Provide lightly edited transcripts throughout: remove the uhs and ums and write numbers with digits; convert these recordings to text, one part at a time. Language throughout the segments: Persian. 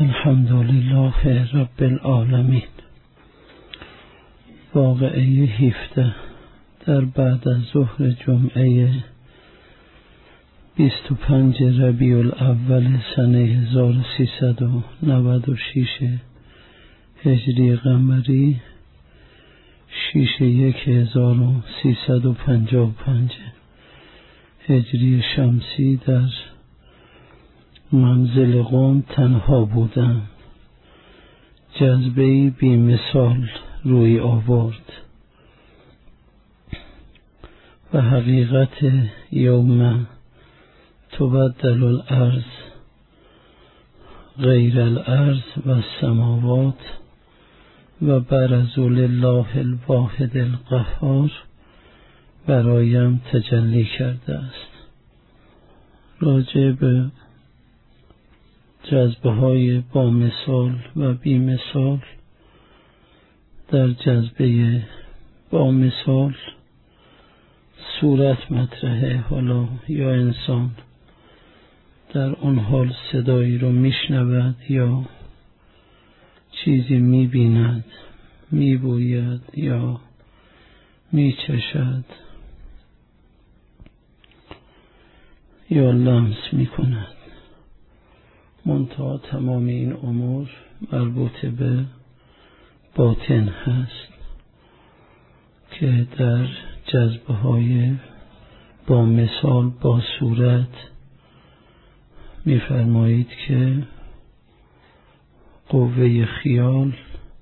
الحمدلله رب العالمین. واقعه 17 در بعد از ظهر جمعه 25 ربیع الاول سنه 1396 هجری قمری 6/1355 هجری شمسی در منزل قوم تنها بودم. جذبه‌ای بی مثال روی آورد و حقیقت یوم تبدل الارض غیر الارض و السماوات و برزوا لله الواحد القهار برایم تجلی کرده است. راجع به جذبه های با مثال و بی مثال، در جذبه با مثال صورت مطرحه، حالا یا انسان در اون حال صدایی رو میشنود یا چیزی میبیند، میبوید یا میچشد یا لمس میکند. منتها تمام این امور مربوط به باطن هست که در جذبه های با مثال با صورت میفرمایید که قوه خیال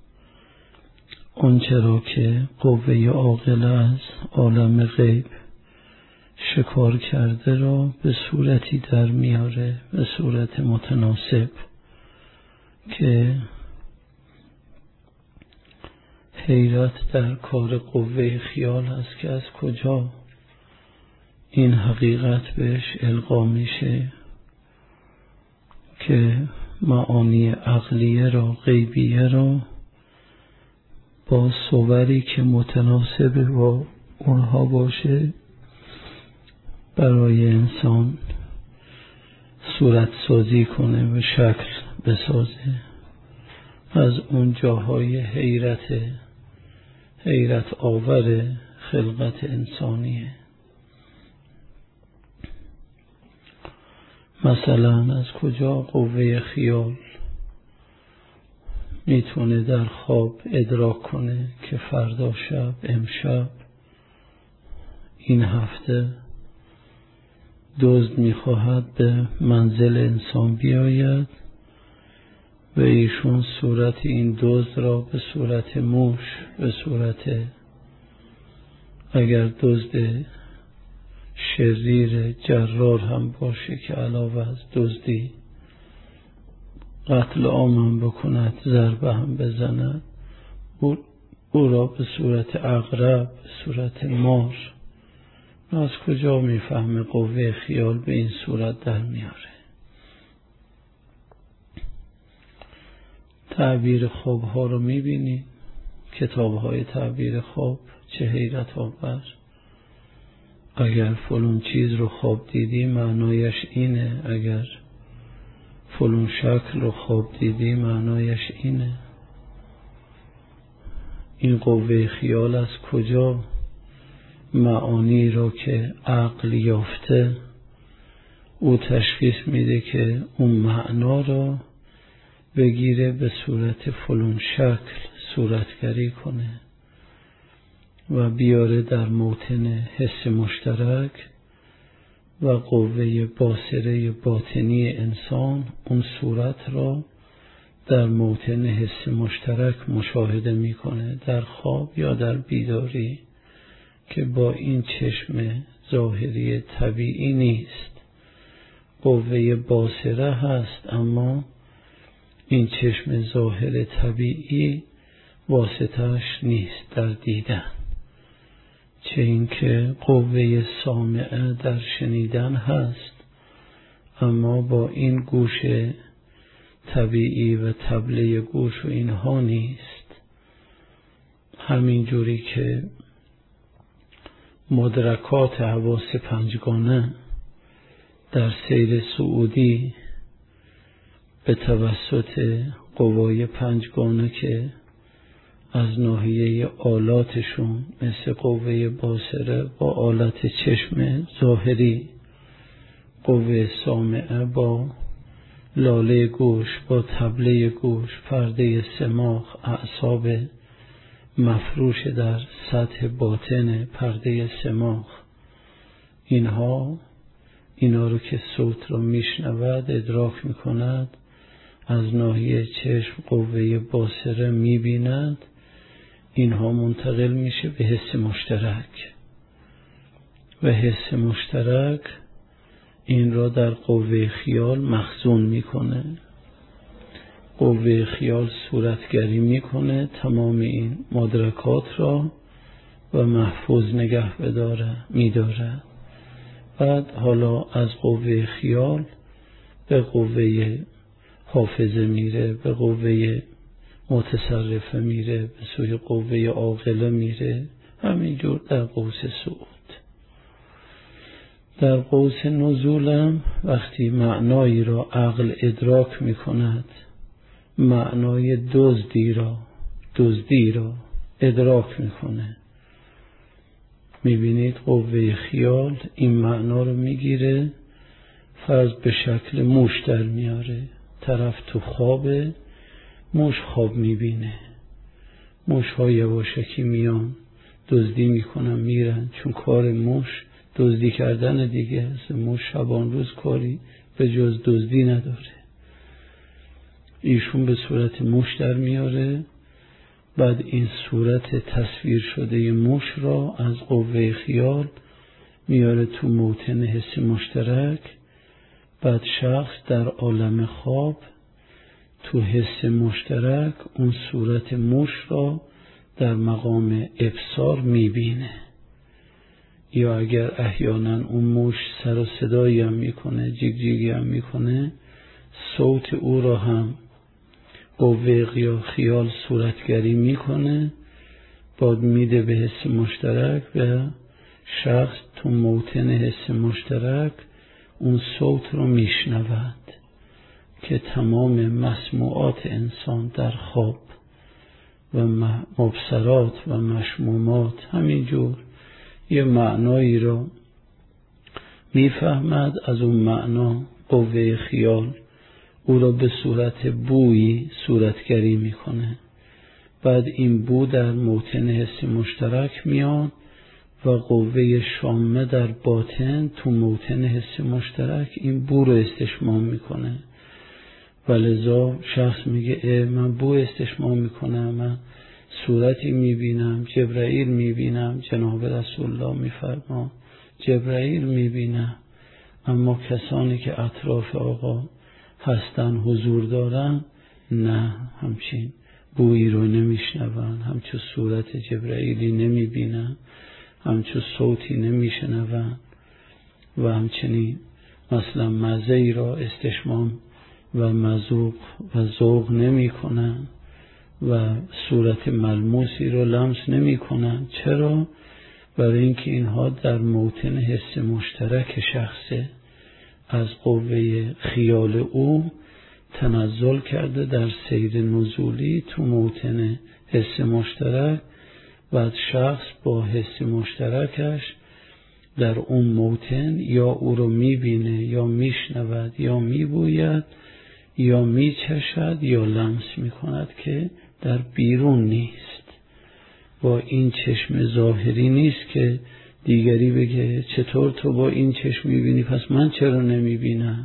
آنچه را که قوه عاقله از عالم غیب شکار کرده را به صورتی در میاره، به صورت متناسب که حیرت در کار قوه خیال است که از کجا این حقیقت بهش القا میشه که معانی عقلیه را، غیبیه را با صوری که متناسب با اونها باشه برای انسان صورت سازی کنه و شکل بسازه. از اون جاهای حیرت آور خلقت انسانیه. مثلا از کجا قوه خیال میتونه در خواب ادراک کنه که فردا شب، امشب، این هفته دزد میخواهد به منزل انسان بیاید و ایشون صورت این دزد را به صورت موش، به صورت اگر دزد شریر جرار هم باشه که علاوه از دزدی قتل عام هم بکند، ضربه هم بزند، او را به صورت عقرب، به صورت مار. از کجا میفهمه قوه خیال به این صورت در میاره؟ تعبیر خواب ها رو میبینی، کتاب های تعبیر خواب چه حیرت آور. اگر فلان چیز رو خواب دیدی معنایش اینه، اگر فلان شکل رو خواب دیدی معنایش اینه. این قوه خیال از کجا معانی را که عقل یافته او تشخیص میده که اون معنا را بگیره به صورت فلان شکل صورتگری کنه و بیاره در موطن حس مشترک و قوه باصره باطنی انسان اون صورت را در موطن حس مشترک مشاهده میکنه در خواب یا در بیداری که با این چشم ظاهری طبیعی نیست. قوه باصره هست اما این چشم ظاهر طبیعی واسطش نیست در دیدن، چه اینکه قوه سامعه در شنیدن هست اما با این گوش طبیعی و طبله گوش و اینها نیست. همین جوری که مدرکات حواس پنجگانه در سیر سعودی به توسط قوای پنجگانه که از ناحیه آلاتشون مثل قوه باصره با آلت چشم ظاهری، قوه سامعه با لاله گوش، با طبله گوش، پرده سماخ، اعصاب مفروش در سطح باطن پرده سماخ، اینا رو که صوت رو میشنود ادراک میکند، از ناحیه چشم قوه باصره میبیند، اینها منتقل میشه به حس مشترک و حس مشترک این را در قوه خیال مخزون میکنه. قوه خیال صورتگری میکنه تمام این مدرکات را و محفوظ نگه میداره. بعد حالا از قوه خیال به قوه حافظه میره، به قوه متصرفه میره، به سوی قوه عاقله میره، همینجور در قوس صعود. در قوس نزولم وقتی معنایی را عقل ادراک میکند، معنای دزدی را ادراک میکنه، میبینید قوه خیال این معنا رو میگیره، فرض به شکل موش در میاره، طرف تو خوابه، موش خواب میبینه، موش ها یواشکی میان دزدی میکنن میرن، چون کار موش دزدی کردن دیگه است، موش شبان روز کاری به جز دزدی نداره. ایشون به صورت موش در میاره، بعد این صورت تصویر شده موش را از قوه خیال میاره تو موطن حس مشترک، بعد شخص در عالم خواب تو حس مشترک اون صورت موش را در مقام ابصار میبینه، یا اگر احیانا اون موش سر و صدایی هم میکنه، جیگ جیگی هم میکنه، صوت او را هم قوه خیال صورتگری میکنه، بعد میده به حس مشترک و شخص تو موطن حس مشترک اون صوت رو میشنود که تمام مسموعات انسان در خواب و مبصرات و مشمومات همینجور یه معنایی رو میفهمد. از اون معنا قوه خیال او را به صورت بویی صورتگری میکنه، بعد این بو در موطن حس مشترک میاد و قوه شامه در باطن تو موطن حس مشترک این بو رو استشمام میکنه و لذا شخص میگه من بو استشمام میکنم، من صورتی میبینم، جبرائیل میبینم، جناب رسول الله میفرما جبرائیل میبینم، اما کسانی که اطراف آقا هستن حضور دارن نه، همچین بویی رو نمیشنون، همچون صورت جبرائیلی نمیبینن، همچون صوتی نمیشنون و همچنین مثلا مزه ای را استشمام و مذوق و ذوق نمی کنن و صورت ملموسی را لمس نمی کنن. چرا؟ برای اینکه اینها در موطن حس مشترک شخصه، از قوه خیال او تنزل کرده در سیر نزولی تو موطن حس مشترک، بعد شخص با حس مشترکش در اون موطن یا او رو میبینه یا میشنود یا میبوید یا میچشد یا لمس میکند که در بیرون نیست. با این چشم ظاهری نیست که دیگری بگه چطور تو با این چشم میبینی پس من چرا نمیبینم.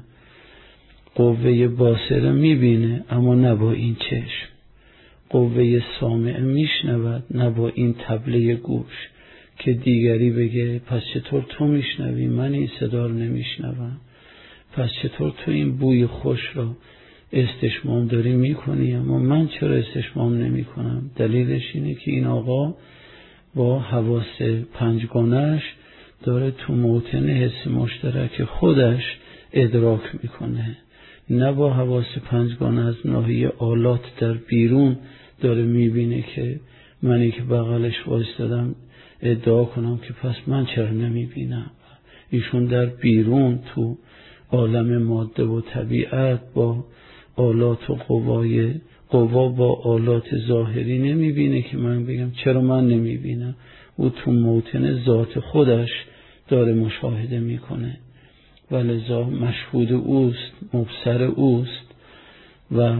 قوه باصره میبینه اما نه با این چشم، قوه سامعه میشنود نه با این طبله گوش که دیگری بگه پس چطور تو میشنوی من این صدا رو نمیشنوم، پس چطور تو این بوی خوش را استشمام داری میکنی اما من چرا استشمام نمی کنم. دلیلش اینه که این آقا با حواس پنجگانش داره تو موطن حس مشترک خودش ادراک میکنه، نه با حواس پنجگانه از ناحیه آلات در بیرون داره میبینه که منی که بغلش وایستادم ادعا کنم که پس من چرا نمیبینم. ایشون در بیرون تو عالم ماده و طبیعت با آلات و قوا با آلات ظاهری نمیبینه که من بگم چرا من نمیبینم. او تو موطن ذات خودش داره مشاهده میکنه و لذا مشهود اوست، مبصر اوست و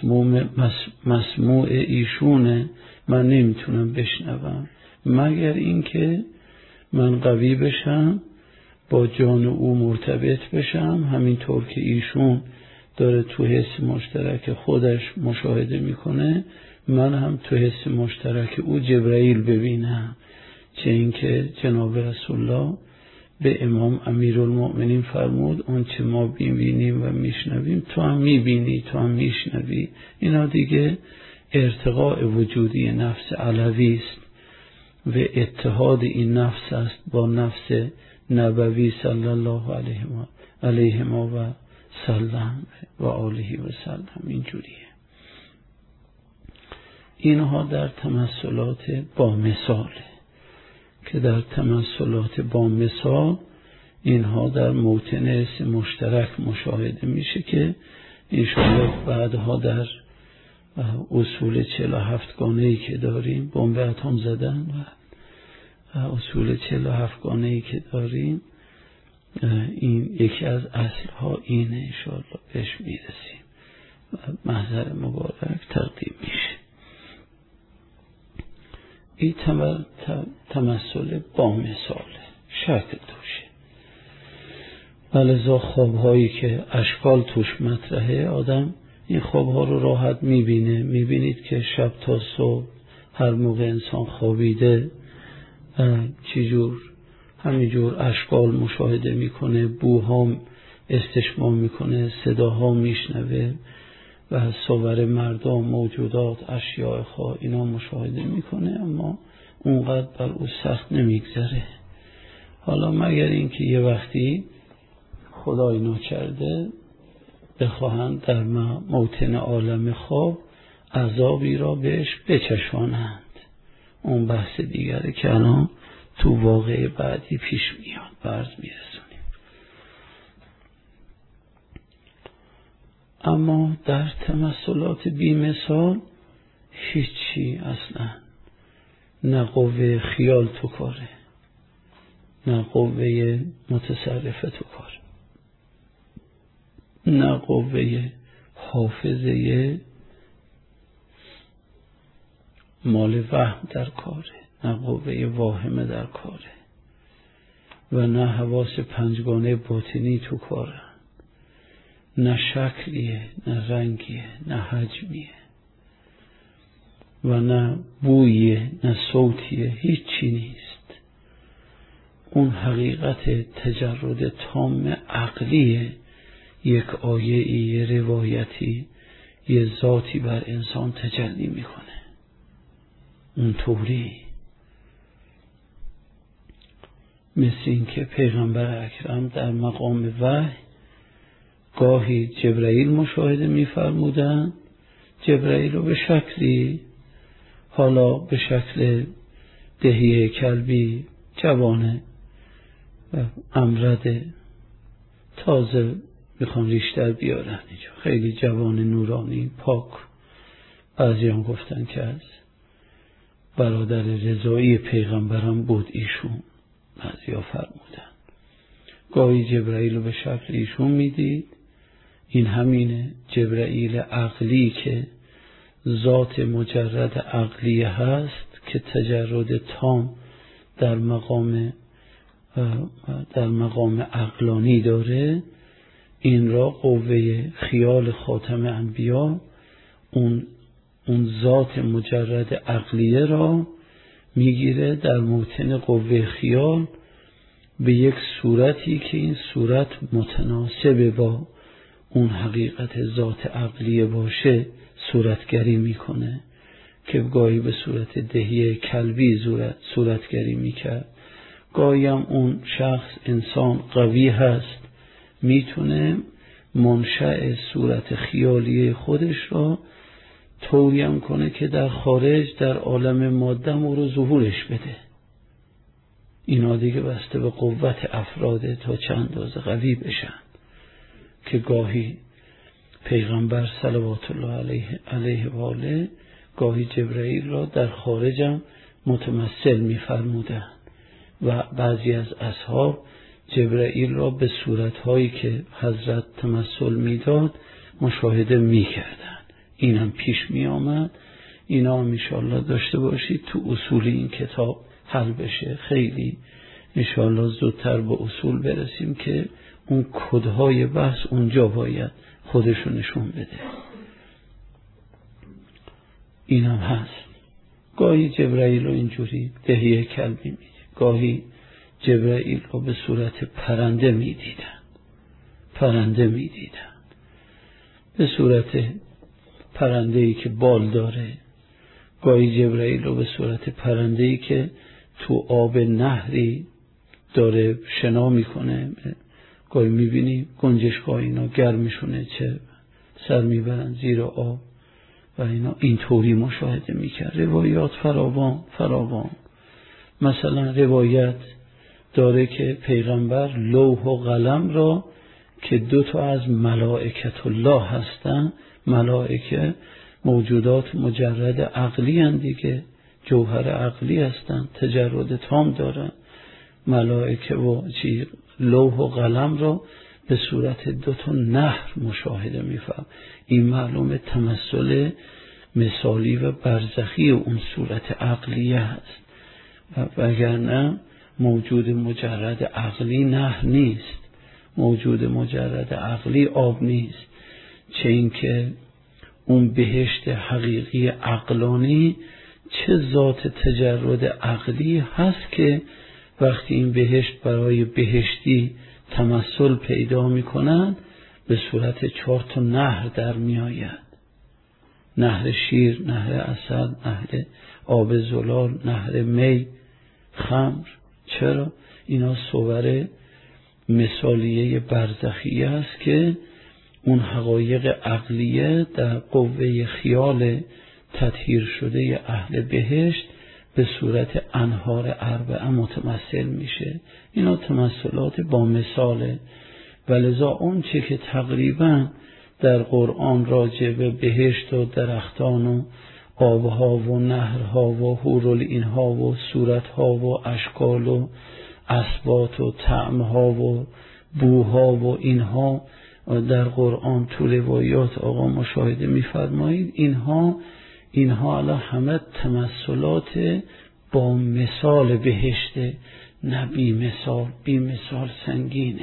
مسموع ایشونه. من نمیتونم بشنوم مگر اینکه من قوی بشم، با جان او مرتبط بشم، همینطور که ایشون داره تو حس مشترک خودش مشاهده میکنه، من هم تو حس مشترک او جبرائیل ببینم. چه اینکه جناب رسول الله به امام امیرالمؤمنین فرمود اون چه ما ببینیم و میشنویم تو هم میبینی، تو هم میشنوی. اینا دیگه ارتقاء وجودی نفس علوی است و اتحاد این نفس است با نفس نبوی صلی الله علیه و سلم و آله و سلم. اینجوریه. اینها در تمثلات با مثاله که در تمثلات با مثال اینها در موطن حس مشترک مشاهده میشه که انشاءالله بعدها در اصول 47 گانه‌ای که داریم، بمب اتم زدن و اصول 47 گانه‌ای که داریم، این یکی از اصلها اینه. انشاءالله بهش میرسیم و محضر مبارک تقدیم میشه. این تمثل با مثاله، شکل توشه. ولذا خوابهایی که اشکال توش مطرحه، آدم این خوابها رو راحت میبینه. میبینید که شب تا صبح هر موقع انسان خوابیده چجور همینجور اشکال مشاهده میکنه، بوها استشمام میکنه، صداها میشنوه و صور مردم، موجودات، اشیاء اینا مشاهده میکنه، اما اونقدر بر او سخت نمیگذره. حالا مگر اینکه یه وقتی خدای ناکرده بخواهند در موطن عالم خواب عذابی را بهش بچشانند، اون بحث دیگره که الان تو واقعه بعدی پیش میاد، برز میرسونیم. اما در تمثلات بی مثال هیچی اصلا، نه قوه خیال تو کاره، نه قوه متصرفه تو کاره، نه قوه حافظه مال وهم در کاره، نه قوه واهمه در کاره و نه حواس پنجگانه باطنی تو کاره، نه شکلیه، نه رنگیه، نه حجمیه و نه بوییه، نه صوتیه، هیچی نیست. اون حقیقت تجرد تام عقلیه. یک آیه، یه روایتی، یه ذاتی بر انسان تجلی میکنه. اون طوری مثل این که پیغمبر اکرم در مقام وحی گاهی جبرائیل مشاهده می‌فرمودند، جبرائیل رو به شکلی، حالا به شکل دهیه کلبی جوانه و امرده، تازه میخوان ریشتر بیارن اینجا، خیلی جوان نورانی پاک. بعضی هم گفتن که از برادر رضایی پیغمبرم بود ایشون، بعضی ها فرمودن. گاهی جبرائیل رو به شکل ایشون میدید. این همینه جبرائیل عقلی که ذات مجرد عقلی هست که تجرد تام در مقام عقلانی داره. این را قوه خیال خاتم انبیا، اون ذات مجرد عقلیه را میگیره در موطن قوه خیال به یک صورتی که این صورت متناسب با اون حقیقت ذات عقلیه باشه صورتگری میکنه، که گاهی به صورت دهیه کلبی صورتگری میکرد. گاهی هم اون شخص انسان قوی هست، میتونه منشأ صورت خیالی خودش را طوریم کنه که در خارج در عالم ماده رو ظهورش بده. اینا دیگه بسته به قوت افراده تا چند اندازه قوی بشن، که گاهی پیغمبر صلوات الله علیه و آله گاهی جبرئیل را در خارجم متمثل می‌فرمودند و بعضی از اصحاب جبرئیل را به صورت‌هایی که حضرت تمثل می‌داد مشاهده می‌کردند. اینم پیش می‌آمد. اینا هم انشاءالله داشته باشید تو اصول این کتاب حل بشه. خیلی انشاءالله زودتر به اصول برسیم که اون کدهای بحث اونجا باید خودشو نشون بده. اینم هست. گاهی جبرئیل رو اینجوری دهیه کلبی میده، گاهی جبرئیل رو به صورت پرنده میدیدن، به صورت پرنده‌ای که بال داره. گاهی جبرئیل رو به صورت پرنده‌ای که تو آب نهری داره شنا میکنه. گاهی میبینی گنجشگاه اینا گرمشونه چه سر میبرن زیر آب و اینا اینطوری مشاهده میکرد. روایات فراوان. مثلا روایت داره که پیغمبر لوح و قلم را که 2 از ملائکت الله هستن، ملائکه موجودات مجرد عقلی هستند دیگه، جوهر عقلی هستند، تجرد تام دارن. ملائکه و لوح و قلم را به صورت 2 نهر مشاهده می‌فرمایند. این معلومه تمثل مثالی و برزخی اون صورت عقلیه هست و وگرنه موجود مجرد عقلی نهر نیست، موجود مجرد عقلی آب نیست. چه اینکه اون بهشت حقیقی عقلانی چه ذات تجرد عقلی هست که وقتی این بهشت برای بهشتی تمثل پیدا میکنند به صورت 4 نهر در میآید. نهر شیر، نهر عسل، نهر آب زلال، نهر می، خمر. چرا؟ اینا صور مثالیه برزخیه است که اون حقایق عقلیه در قوه خیال تطهیر شده اهل بهشت به صورت انهار اربعه متمثل میشه. اینا تمثلات با مثاله. ولذا اون چه که تقریبا در قرآن راجع به بهشت و درختان و آبها و نهرها و حورالعینها و صورتها و اشکال و اصوات و طعمها و بوها و اینها در قرآن تو روایات آقا مشاهده می‌فرمایید. اینها علا همه تمثلات با مثال بهشته، نه بی مثال سنگینه.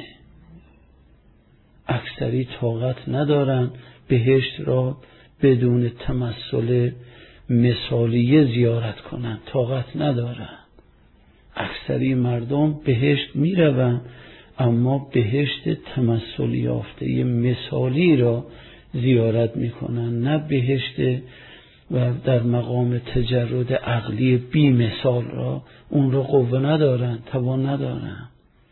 اکثری طاقت ندارن بهشت را بدون تمثل مثالیه زیارت کنن، طاقت ندارن. اکثری مردم بهشت میرون اما بهشت تمثل یافته مثالی را زیارت میکنن، نه بهشت و در مقام تجرد عقلی بی مثال را. اون را قوه ندارن، توان ندارن.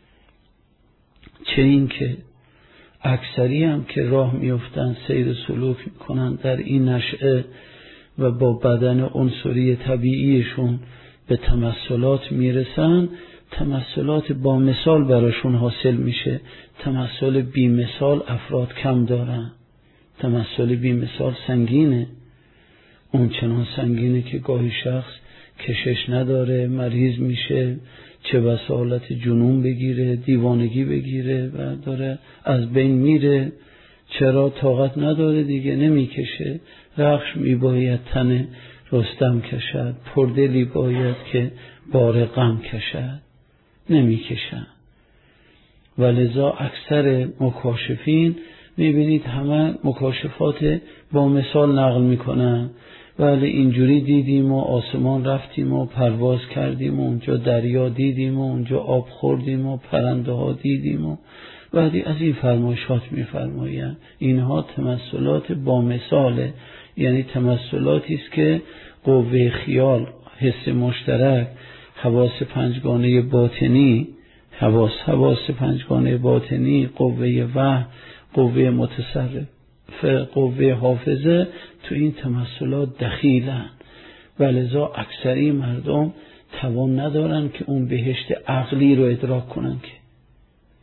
چه این که اکثری هم که راه میفتن سیر سلوک میکنن در این نشعه و با بدن عنصری طبیعیشون به تمثلات میرسن، تمثلات با مثال براشون حاصل میشه. تمثل بی مثال افراد کم دارن. تمثل بی مثال سنگینه، اون چنان سنگینه که گاهی شخص کشش نداره، مریض میشه، چه بسا حالت جنون بگیره، دیوانگی بگیره و داره از بین میره. چرا؟ طاقت نداره دیگه، نمیکشه. رخش میباید تن رستم کشد، پردلی باید که بار غم کشد، نمیکشن. ولذا اکثر مکاشفین میبینید همه مکاشفات با مثال نقل میکنن. ولی اینجوری دیدیم و آسمان رفتیم و پرواز کردیم و اونجا دریا دیدیم و اونجا آب خوردیم و پرنده ها دیدیم و ولی از این فرمایشات میفرمایند. اینها تمثلات با مثاله، یعنی تمثلاتی است که قوه خیال، حس مشترک، حواس پنجگانه باطنی، حواس پنجگانه باطنی، قوه وهم، قوه متصرف، قوه حافظه تو این تمثلات دخیلن. ولذا اکثری مردم توان ندارن که اون بهشت عقلی رو ادراک کنن، که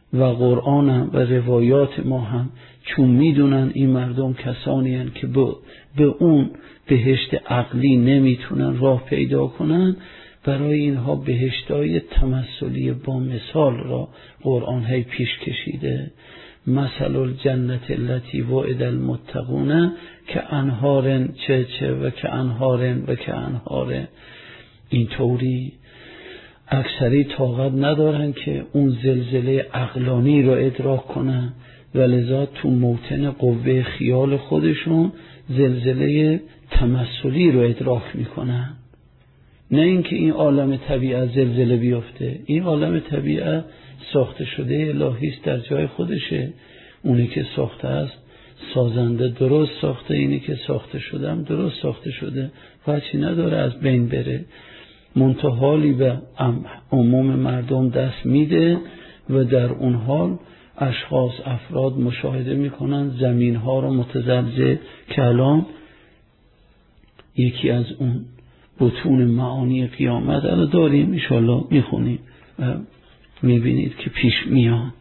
و قرآن هم و روایات ما هم چون میدونن این مردم کسانی هستند که به اون بهشت عقلی نمیتونن راه پیدا کنن، برای اینها بهشتای تمثلی با مثال را قرآن هی پیش کشیده. مثل الجنة التي وعد المتقون که انهار چه و که انهار. اینطوری اکثری طاقت ندارن که اون زلزله عقلانی رو ادراک کنن و لذا تو موطن قوه خیال خودشون زلزله تمثلی رو ادراک میکنن. نه اینکه این عالم طبیعت زلزله بیفته، این عالم طبیعت ساخته شده الهی است، در جای خودشه. اونی که ساخته است سازنده درست ساخته، اینی که ساخته شده هم درست ساخته شده، وجهی نداره از بین بره. منتحالی به عموم مردم دست میده و در اون حال اشخاص افراد مشاهده میکنن زمین ها رو متزلزل که الان یکی از اون بطون معانی قیامت الان داریم انشاءالله میخونیم و میبینید که پیش میان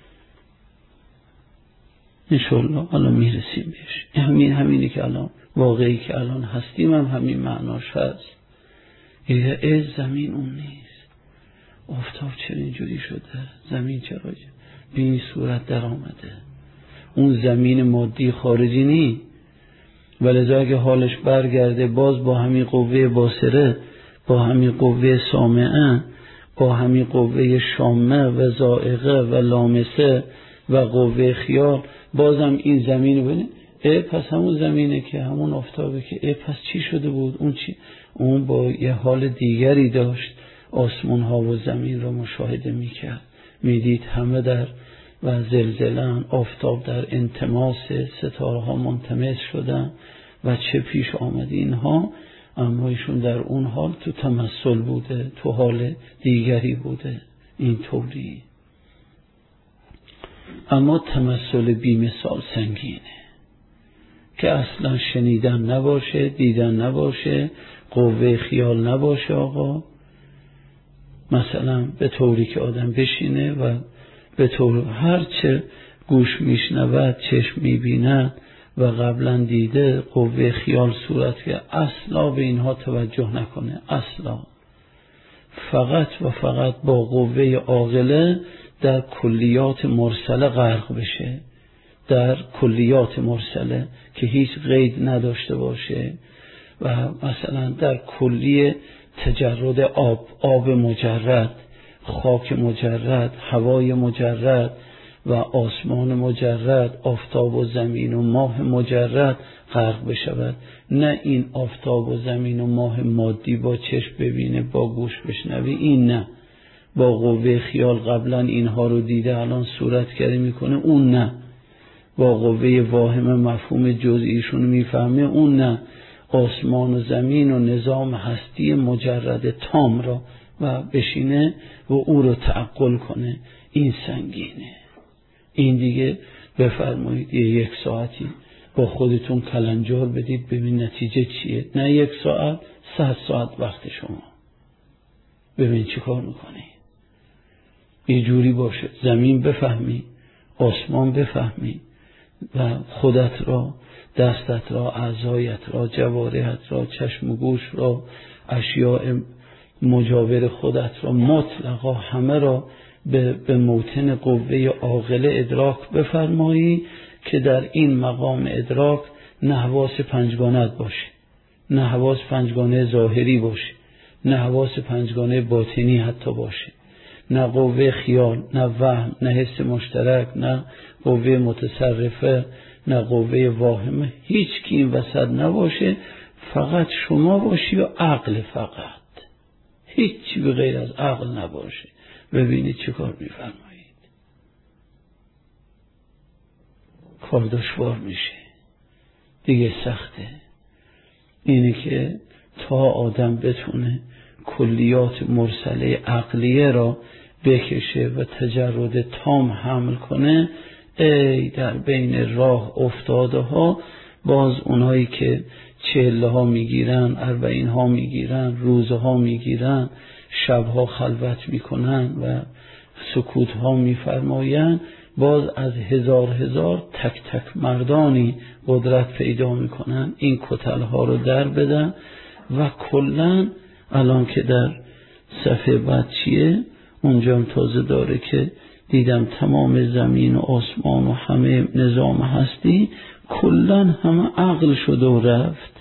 انشاءالله الان میرسیم بهش. همینی که الان واقعی که الان هستیم هم همین معناش هست. یه زمین اون نیست، آفتاب چرا اینجوری شده، زمین چرا به این صورت در آمده، اون زمین مادی خارجی نی. ولذا اگه حالش برگرده باز با همین قوه باصره، با همین قوه سامعه، با همین قوه شامه و ذائقه و لامسه و قوه خیال بازم این زمین رو ببینید، پس همون زمینه که همون آفتابه که پس چی شده بود، اون چی؟ اون با یه حال دیگری داشت آسمان ها و زمین رو مشاهده میکرد، میدید همه در و زلزلن، آفتاب در انتماس، ستاره ها منتمس شدن و چه پیش آمده اینها، اما ایشون در اون حال تو تمثل بوده، تو حال دیگری بوده اینطوری. اما تمثل بی مثال سنگینه که اصلا شنیدن نباشه، دیدن نباشه، قوه خیال نباشه. آقا مثلا به طوری که آدم بشینه و به طور هرچه گوش میشنود، چشم میبیند و قبلا دیده قوه خیال صورت که اصلا به اینها توجه نکنه، اصلا فقط و فقط با قوه عاقله در کلیات مرسله غرق بشه، در کلیات مرسله که هیچ قید نداشته باشه و مثلا در کلیه تجرد آب مجرد، خاک مجرد، هوای مجرد و آسمان مجرد، آفتاب و زمین و ماه مجرد غرق بشود. نه این آفتاب و زمین و ماه مادی با چشم ببینه، با گوش بشنوه، این نه. با قوه خیال قبلا اینها رو دیده الان صورتگری میکنه، اون نه. با قوه واهمه مفهوم جزئیشون میفهمه، اون نه. آسمان و زمین و نظام هستی مجرد تام را و بشینه و او رو تعقل کنه، این سنگینه. این دیگه بفرمایید یک ساعتی با خودتون کلنجار بدید ببین نتیجه چیه. نه 1 ساعت، 100 ساعت وقت شما، ببین چی کار میکنی. یه جوری باشه زمین بفهمی، آسمان بفهمی و خودت را، دستت را، اعضایت را، جوارحت را، چشم و گوش را، اشیاء مجاور خودت را، مطلقا همه را به موطن قوه عاقله ادراک بفرمایی که در این مقام ادراک نه حواس پنجگانت باشه، نه حواس پنجگانه ظاهری باشه، نه حواس پنجگانه باطنی حتی باشه، نه قوه خیال، نه وهم، نه حس مشترک، نه قوه متصرفه، نه قوه واهمه، هیچ کی این وسط نباشه، فقط شما باشی و عقل، فقط هیچی به غیر از عقل نباشه. ببینید چه کار میفرمایید. کار دشوار میشه دیگه، سخته. اینه که تا آدم بتونه کلیات مرسله عقلیه را بکشه و تجرد تام حمل کنه، ای در بین راه افتاده ها، باز اونایی که 40 ها میگیرن، 40 ها میگیرن، روزها میگیرن، شبها خلوت میکنن و سکوت ها میفرمایند، باز از هزار تک تک مردانی قدرت پیدا میکنن این کتل ها رو در بدن. و کلن الان که در صفحه بعد چیه اونجا هم تازه داره که دیدم تمام زمین و آسمان و همه نظام هستی کلن همه عقل شد و رفت،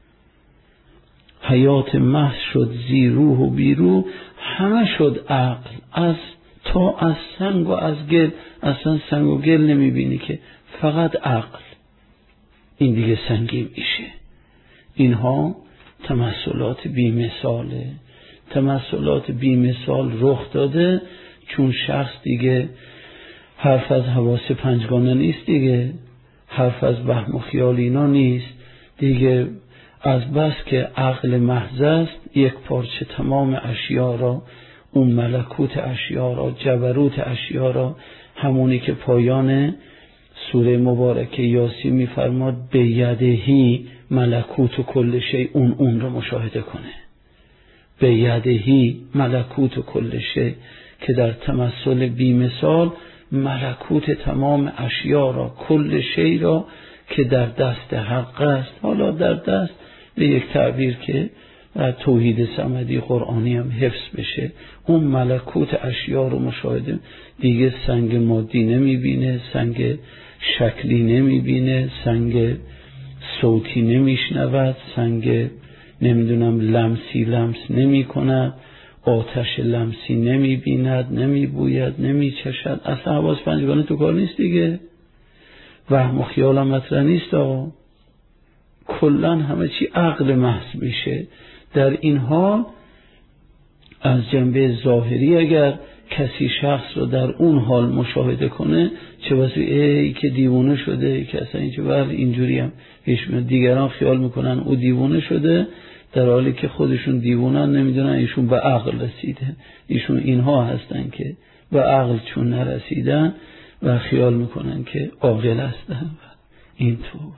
حیات محض شد زی روح و بی روح، همه شد عقل، از سنگ و از گل، اصلا سنگ و گل نمیبینی که فقط عقل. این دیگه سنگین میشه. اینها تمثلات بی‌مثاله، تمثلات بی‌مثال رخ داده چون شخص دیگه حرف از حواس پنجگانه نیست، دیگه حرف از وهم و خیال اینا نیست دیگه، از بس که عقل محض است یک پارچه تمام اشیا را، اون ملکوت اشیا را، جبروت اشیا را، همونی که پایان سوره مبارکه یاسین میفرماد به یدهی ملکوت و کل شی، اون رو مشاهده کنه. به یدهی ملکوت و کل شی که در تمثل بی‌مثال ملکوت تمام اشیا را، کل شی را که در دست حق است، حالا در دست به یک تعبیر که توحید صمدی قرآنی هم حفظ بشه، اون ملکوت اشیا رو مشاهده، دیگه سنگ مادی نمیبینه، سنگ شکلی نمیبینه، سنگ صوتی نمیشنود، سنگ لمسی لمس نمی کند، آتش لمسی نمیبیند، نمیبوید، نمیچشد، اصلا حواس پنجگانه تو کار نیست دیگه، وهم و خیال هم مطرح نیست آقا، کلن همه چی عقل محض میشه. در این حال از جنبه ظاهری اگر کسی شخص رو در اون حال مشاهده کنه، چه بسا ای که دیوانه شده، ای که اصلا اینجوری هم دیگران خیال میکنن او دیوانه شده، در حالی که خودشون دیوانن، نمیدونن ایشون به عقل رسیده. ایشون اینها هستن که به عقل چون نرسیدن و خیال میکنن که عاقل هستن و اینطور.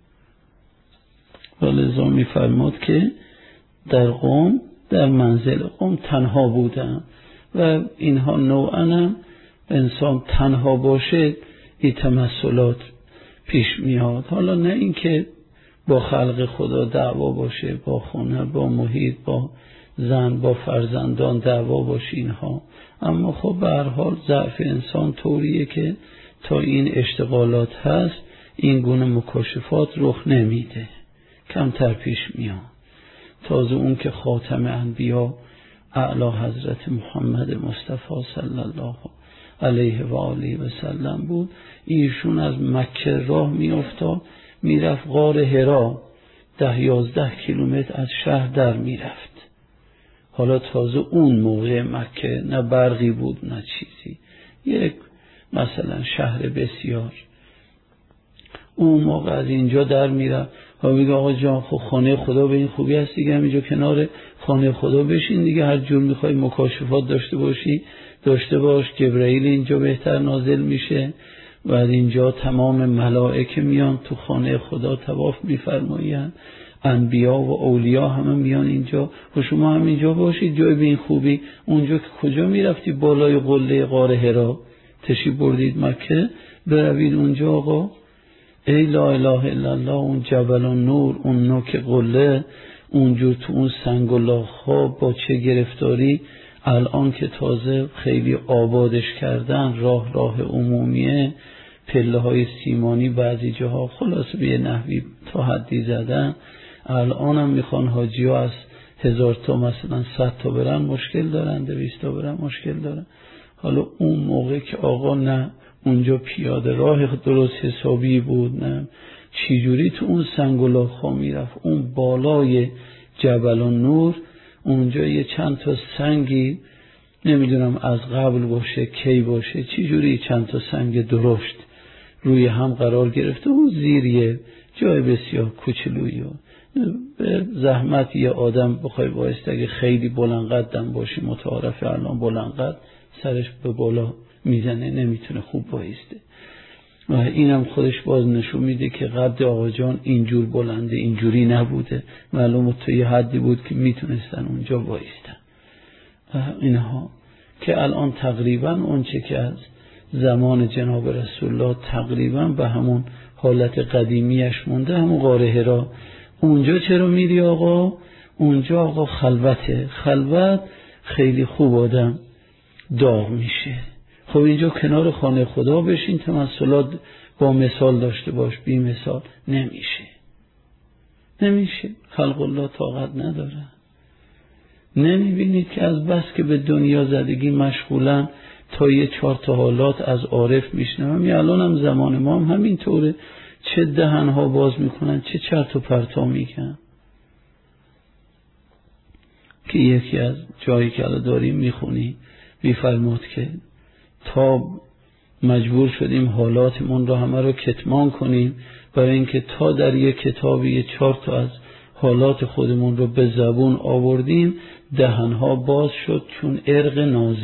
ولذا میفرماد که در منزل قوم تنها بودن و اینها نوعا انسان تنها باشه این تمثلات پیش میاد. حالا نه اینکه با خلق خدا دعوا باشه، با خونه، با محیط، با زن، با فرزندان دعوا باشه اینها، اما خب به هر حال ضعف انسان طوریه که تا این اشتغالات هست این گونه مکاشفات رخ نمیده، کمتر پیش میاد. تازه اون که خاتم انبیا اعلی حضرت محمد مصطفی صلی الله علیه و آله و سلم بود، ایشون از مکه راه میافتاد میرفت غار حرا 10-11 کیلومتر از شهر در میرفت. حالا تازه اون موقع مکه نه برقی بود نه چیزی، یک مثلا شهر بسیار. اون موقع از اینجا در میرفت و میگه آقا جان خب خانه خدا به این خوبی هست دیگه، همینجا کنار خانه خدا بشین دیگه، هر جور میخوای مکاشفات داشته باشی داشته باش، جبرائیل اینجا بهتر نازل میشه و اینجا تمام ملائکه میان تو خانه خدا طواف میفرمایند، انبیا و اولیاء همه میان اینجا و شما هم اینجا باشید، جای به این خوبی. اونجا که کجا میرفتی؟ بالای قله غار حرا تشریف بردید مکه، بروید اونجا آقا، ای لا اله الا الله، اون جبل و نور، اون نوک قله، اونجور تو اون سنگ و لاخ‌ها با چه گرفتاری. الان که تازه خیلی آبادش کردن، راه عمومیه، پله های سیمانی بعضی جاها، خلاصه به یه نحوی تا حدی زدن. الان هم میخوان حاجی ها از 1000 تا مثلا 100 تا برن مشکل دارن، 200 تا برن مشکل دارن. حالا اون موقع که آقا نه اونجا پیاده راه درست حسابی بود، نه چی جوری تو اون سنگ و لاخ‌ها میرفت، اون بالای جبل و نور اونجا یه چند تا سنگی نمیدونم از قبل باشه کی باشه، چی جوری چند تا سنگ درشت روی هم قرار گرفته، اون زیریه جای بسیار کوچولویی. به زحمت یه آدم بخوای وایسته اگه خیلی بلند قدم باشی، متعارفه الان بلند قد سرش به بالا میزنه، نمیتونه خوب وایسته و اینم خودش باز نشون میده که قد آقا جان اینجور بلنده، اینجوری نبوده، معلومه تو یه حدی بود که میتونستن اونجا وایستن. اینها که الان تقریبا اون چه که از زمان جناب رسول الله تقریبا به همون حالت قدیمیش مونده، همون غار حرا. اونجا چرا میری آقا؟ اونجا آقا خلوته، خلوت خیلی خوب آدم داغ میشه. خب اینجا کنار خانه خدا بشین، تمثلات با مثال داشته باش، بی مثال نمیشه. خلق الله طاقت نداره. نمیبینید که از بس که به دنیا زدگی مشغولن تا یه 4 تا حالات از عارف میشنم. همین الان هم زمان ما هم همین طوره، چه دهنها باز میکنن، چه چرت و پرتا میگن. که یکی از جایی که الان داریم میخونی میفرماد که تا مجبور شدیم حالاتمون رو همه رو کتمان کنیم، برای اینکه تا در یک کتابی 4 تا از حالات خودمون رو به زبون آوردیم، دهنها باز شد. چون ارق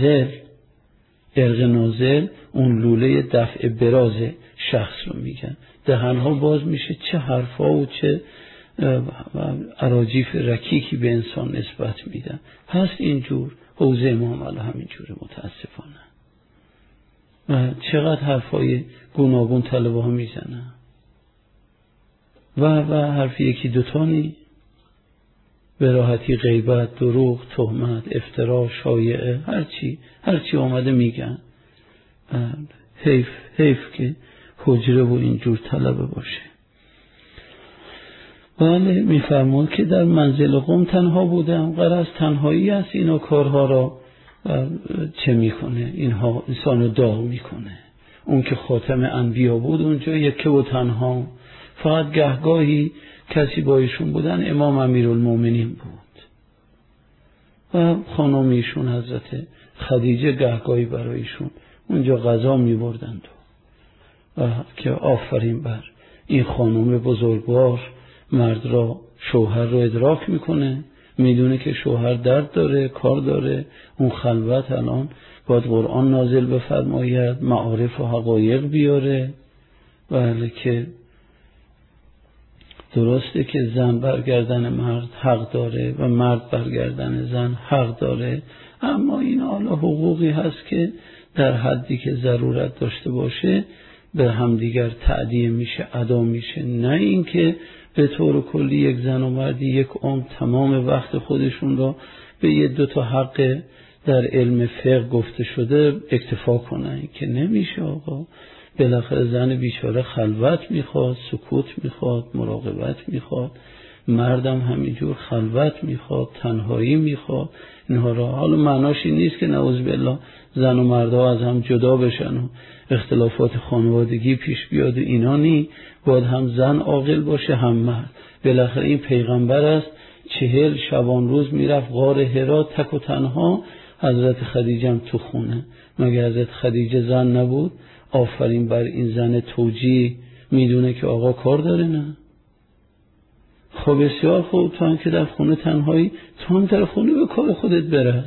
نازل اون لوله دفع براز شخص رو میگن، دهنها باز میشه، چه حرفا و چه اراجیف رکیکی به انسان نسبت میدن. هست اینجور حوزه ما هم همینجوره متاسفانه. چقدر حرفای گوناگون طلبه ها میزنن و حرف یکی دوتا نی، به راحتی غیبت، دروغ، تهمت، افترا، شایعه، هرچی آمده میگن. حیف که حجره و اینجور طلبه باشه. بله میفرمون که در منزل قوم تنها بودم. غرض تنهایی است، اینا کارها را چه میکنه؟ اینها انسانو داغ میکنه. اون که خاتم انبیا بود اونجا یکه و تنها، فقط گهگاهی کسی با ایشون بودن، امام امیرالمومنین بود و خانم ایشون حضرت خدیجه گهگاهی برایشون اونجا غذا میبردند و که آفرین بر این خانم بزرگوار، مرد را، شوهر رو ادراک میکنه، میدونه که شوهر درد داره، کار داره. اون خلوت الان باید قرآن نازل بفرماید، معارف و حقایق بیاره. بله که درسته که زن برگردن مرد حق داره و مرد برگردن زن حق داره، اما این حالا حقوقی هست که در حدی که ضرورت داشته باشه به همدیگر تعدیه میشه، ادا میشه. نه اینکه به طور کلی یک زن و مردی یک عمر تمام وقت خودشون را به 1-2 تا حق در علم فقه گفته شده اکتفا کنن، که نمیشه آقا. بالاخره زن بیچاره خلوت میخواد، سکوت میخواد، مراقبت میخواد. مردم همینجور خلوت میخواد، تنهایی میخواد. اینها را حالا معناش این نیست که نعوذ بالله زن و مردها از هم جدا بشن و اختلافات خانوادگی پیش بیاد و اینا نی. باید هم زن عاقل باشه هم مرد. بالاخره این پیغمبر است 40 شبان روز میرفت غار حرا تک و تنها، حضرت خدیجه هم تو خونه. مگه حضرت خدیجه زن نبود؟ آفرین بر این زن توجی، میدونه که آقا کار داره. نه خب بسیار خوب، تو هم که در خونه تنهایی، تو هم در خونه به کار خودت برس.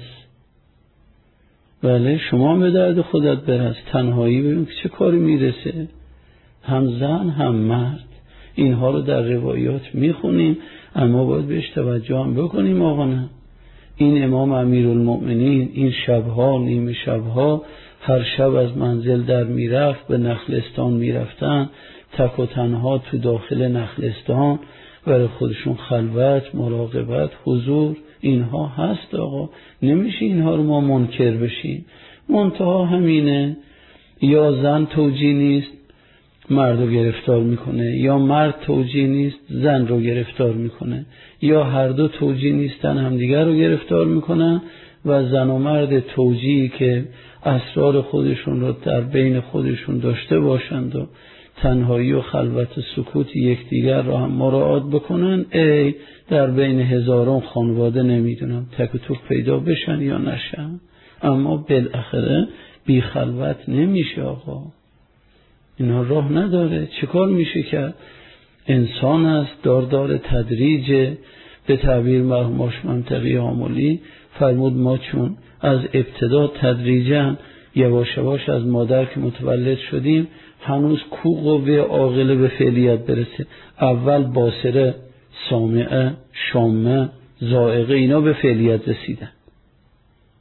بله شما هم به درد خودت برس. تنهایی ببین که چه کاری میرسه. هم زن هم مرد اینها رو در روایات میخونیم، اما باید بهش توجه هم بکنیم. آقا نه، این امام امیرالمؤمنین این شبها، نیمه شبها، هر شب از منزل در میرفت، به نخلستان میرفتن، تک و تنها تو داخل نخلستان برای خودشون خلوت، مراقبت، حضور. اینها هست آقا، نمیشه اینها رو ما منکر بشیم. منتها همینه، یا زن توجیه نیست مرد رو گرفتار میکنه، یا مرد توجیه نیست زن رو گرفتار میکنه، یا هر دو توجیه نیستن همدیگر رو گرفتار میکنن. و زن و مرد توجیهی که اسرار خودشون رو در بین خودشون داشته باشند و تنهایی و خلوت و سکوت یکدیگر را هم مراعات بکنن، ای در بین هزاران خانواده نمیدونم تک و توک پیدا بشن یا نشن، اما بالاخره بی خلوت نمیشه آقا. اینا راه نداره. چه کار میشه که انسان است دار تدریج، به تعبیر مرحومش منطقی عاملی فرمود ما چون از ابتدا تدریجا یواش یواش از مادر که متولد شدیم هنوز کو قوه عاقله به فعلیت برسه. اول باصره، سامعه، شامه، ذائقه، اینا به فعلیت رسیدن.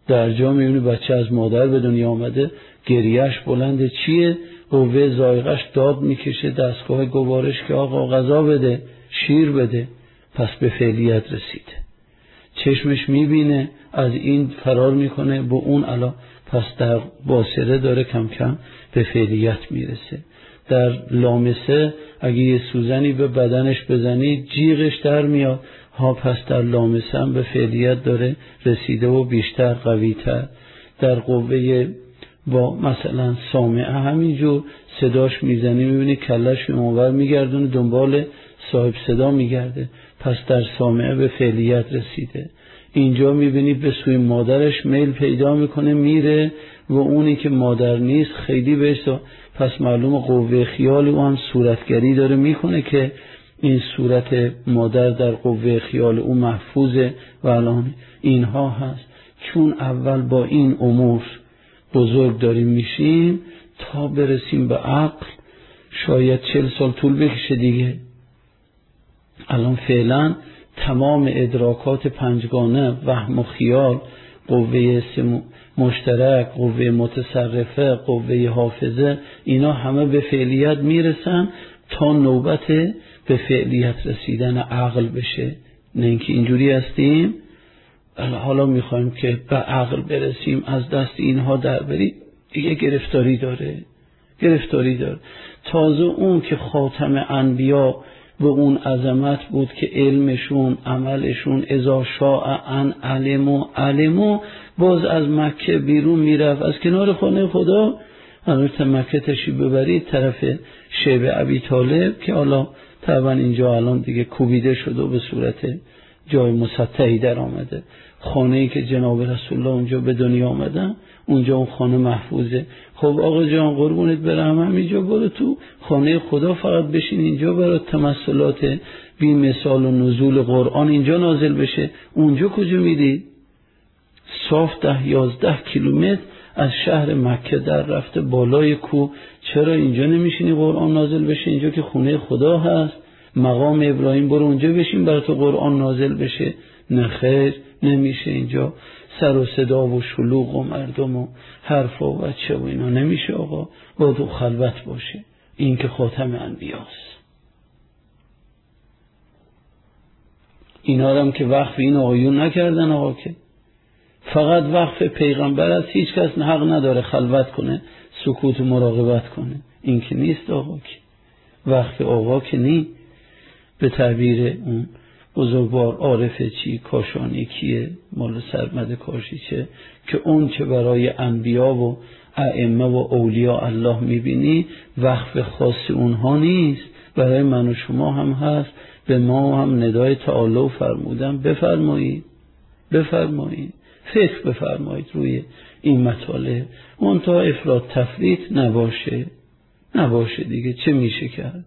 در جا میبینی بچه از مادر به دنیا آمده، گریهش بلنده، چیه؟ قوه ذائقه‌اش داد میکشه دستگاه گوارش که آقا غذا بده، شیر بده. پس به فعلیت رسیده. چشمش میبینه، از این فرار میکنه به اون علا، پس در باصره داره کم کم به فعلیت میرسه. در لامسه اگه یه سوزنی به بدنش بزنی جیغش در میاد ها، پس در لامسه هم به فعلیت داره رسیده و بیشتر قویتر. در قوه با مثلا سامعه همینجور صداش میزنی میبینی کلش به اونور میگردونه، دنبال صاحب صدا میگرده، پس در سامعه به فعلیت رسیده. اینجا میبینی به سوی مادرش میل پیدا میکنه میره و اونی که مادر نیست خیلی بهش، پس معلوم قوه خیال او هم صورتگری داره میکنه که این صورت مادر در قوه خیال او محفوظه و الان اینها هست. چون اول با این امور بزرگ داریم میشیم تا برسیم به عقل شاید 40 سال طول بکشه دیگه. الان فعلا تمام ادراکات پنجگانه، وهم و خیال، قوه مشترک، قوه متصرفه، قوه حافظه، اینا همه به فعلیت میرسن تا نوبت به فعلیت رسیدن عقل بشه. نه اینکه اینجوری هستیم حالا میخوایم که به عقل برسیم از دست اینها در بریم، دیگه گرفتاری داره. تازه اون که خاتم انبیا به اون عظمت بود که علمشون، عملشون اذا شاء ان علمو، باز از مکه بیرون میرفت از کنار خانه خدا. البته مکه تشریف ببرید طرف شیب ابی طالب که حالا طبعا اینجا الان دیگه کوبیده شده و به صورت جای مسطحی در آمده. خانه‌ای که جناب رسول الله اونجا به دنیا آمدن اونجا اون خانه محفوظه. خب آقا جان قربونت برم همینجا برو تو خانه خدا فقط بشین اینجا برای تمثلات بی مثال و نزول قرآن اینجا نازل بشه. اونجا کجا میری؟ صاف 10-11 کیلومتر از شهر مکه در رفته بالای کوه. چرا اینجا نمیشینی قرآن نازل بشه؟ اینجا که خونه خدا هست، مقام ابراهیم، برو اونجا بشین برای تو قرآن نازل بشه. نه خیر، نمیشه. اینجا سر و صدا و شلوغ و مردم و حرف و بچه و اینا نمیشه آقا، باید تو خلوت باشه. این که خاتم انبیاست. اینا هم که وقف این آقایون نکردن آقا، که فقط وقف پیغمبر است، هیچ کس حق نداره خلوت کنه، سکوت و مراقبت کنه. این که نیست آقا، که وقف آقا که نی. به تعبیر اون بزرگوار عارف چی کاشانی کیه، مال سرمد کاشیچه، که اون چه برای انبیا و ائمه و اولیاء الله میبینی وقف خاص اونها نیست، برای من و شما هم هست. به ما هم ندای تعالی فرمودن بفرمایید فکر بفرمایید روی این مطالب، منتها افراط تفریط نباشه دیگه. چه میشه کرد؟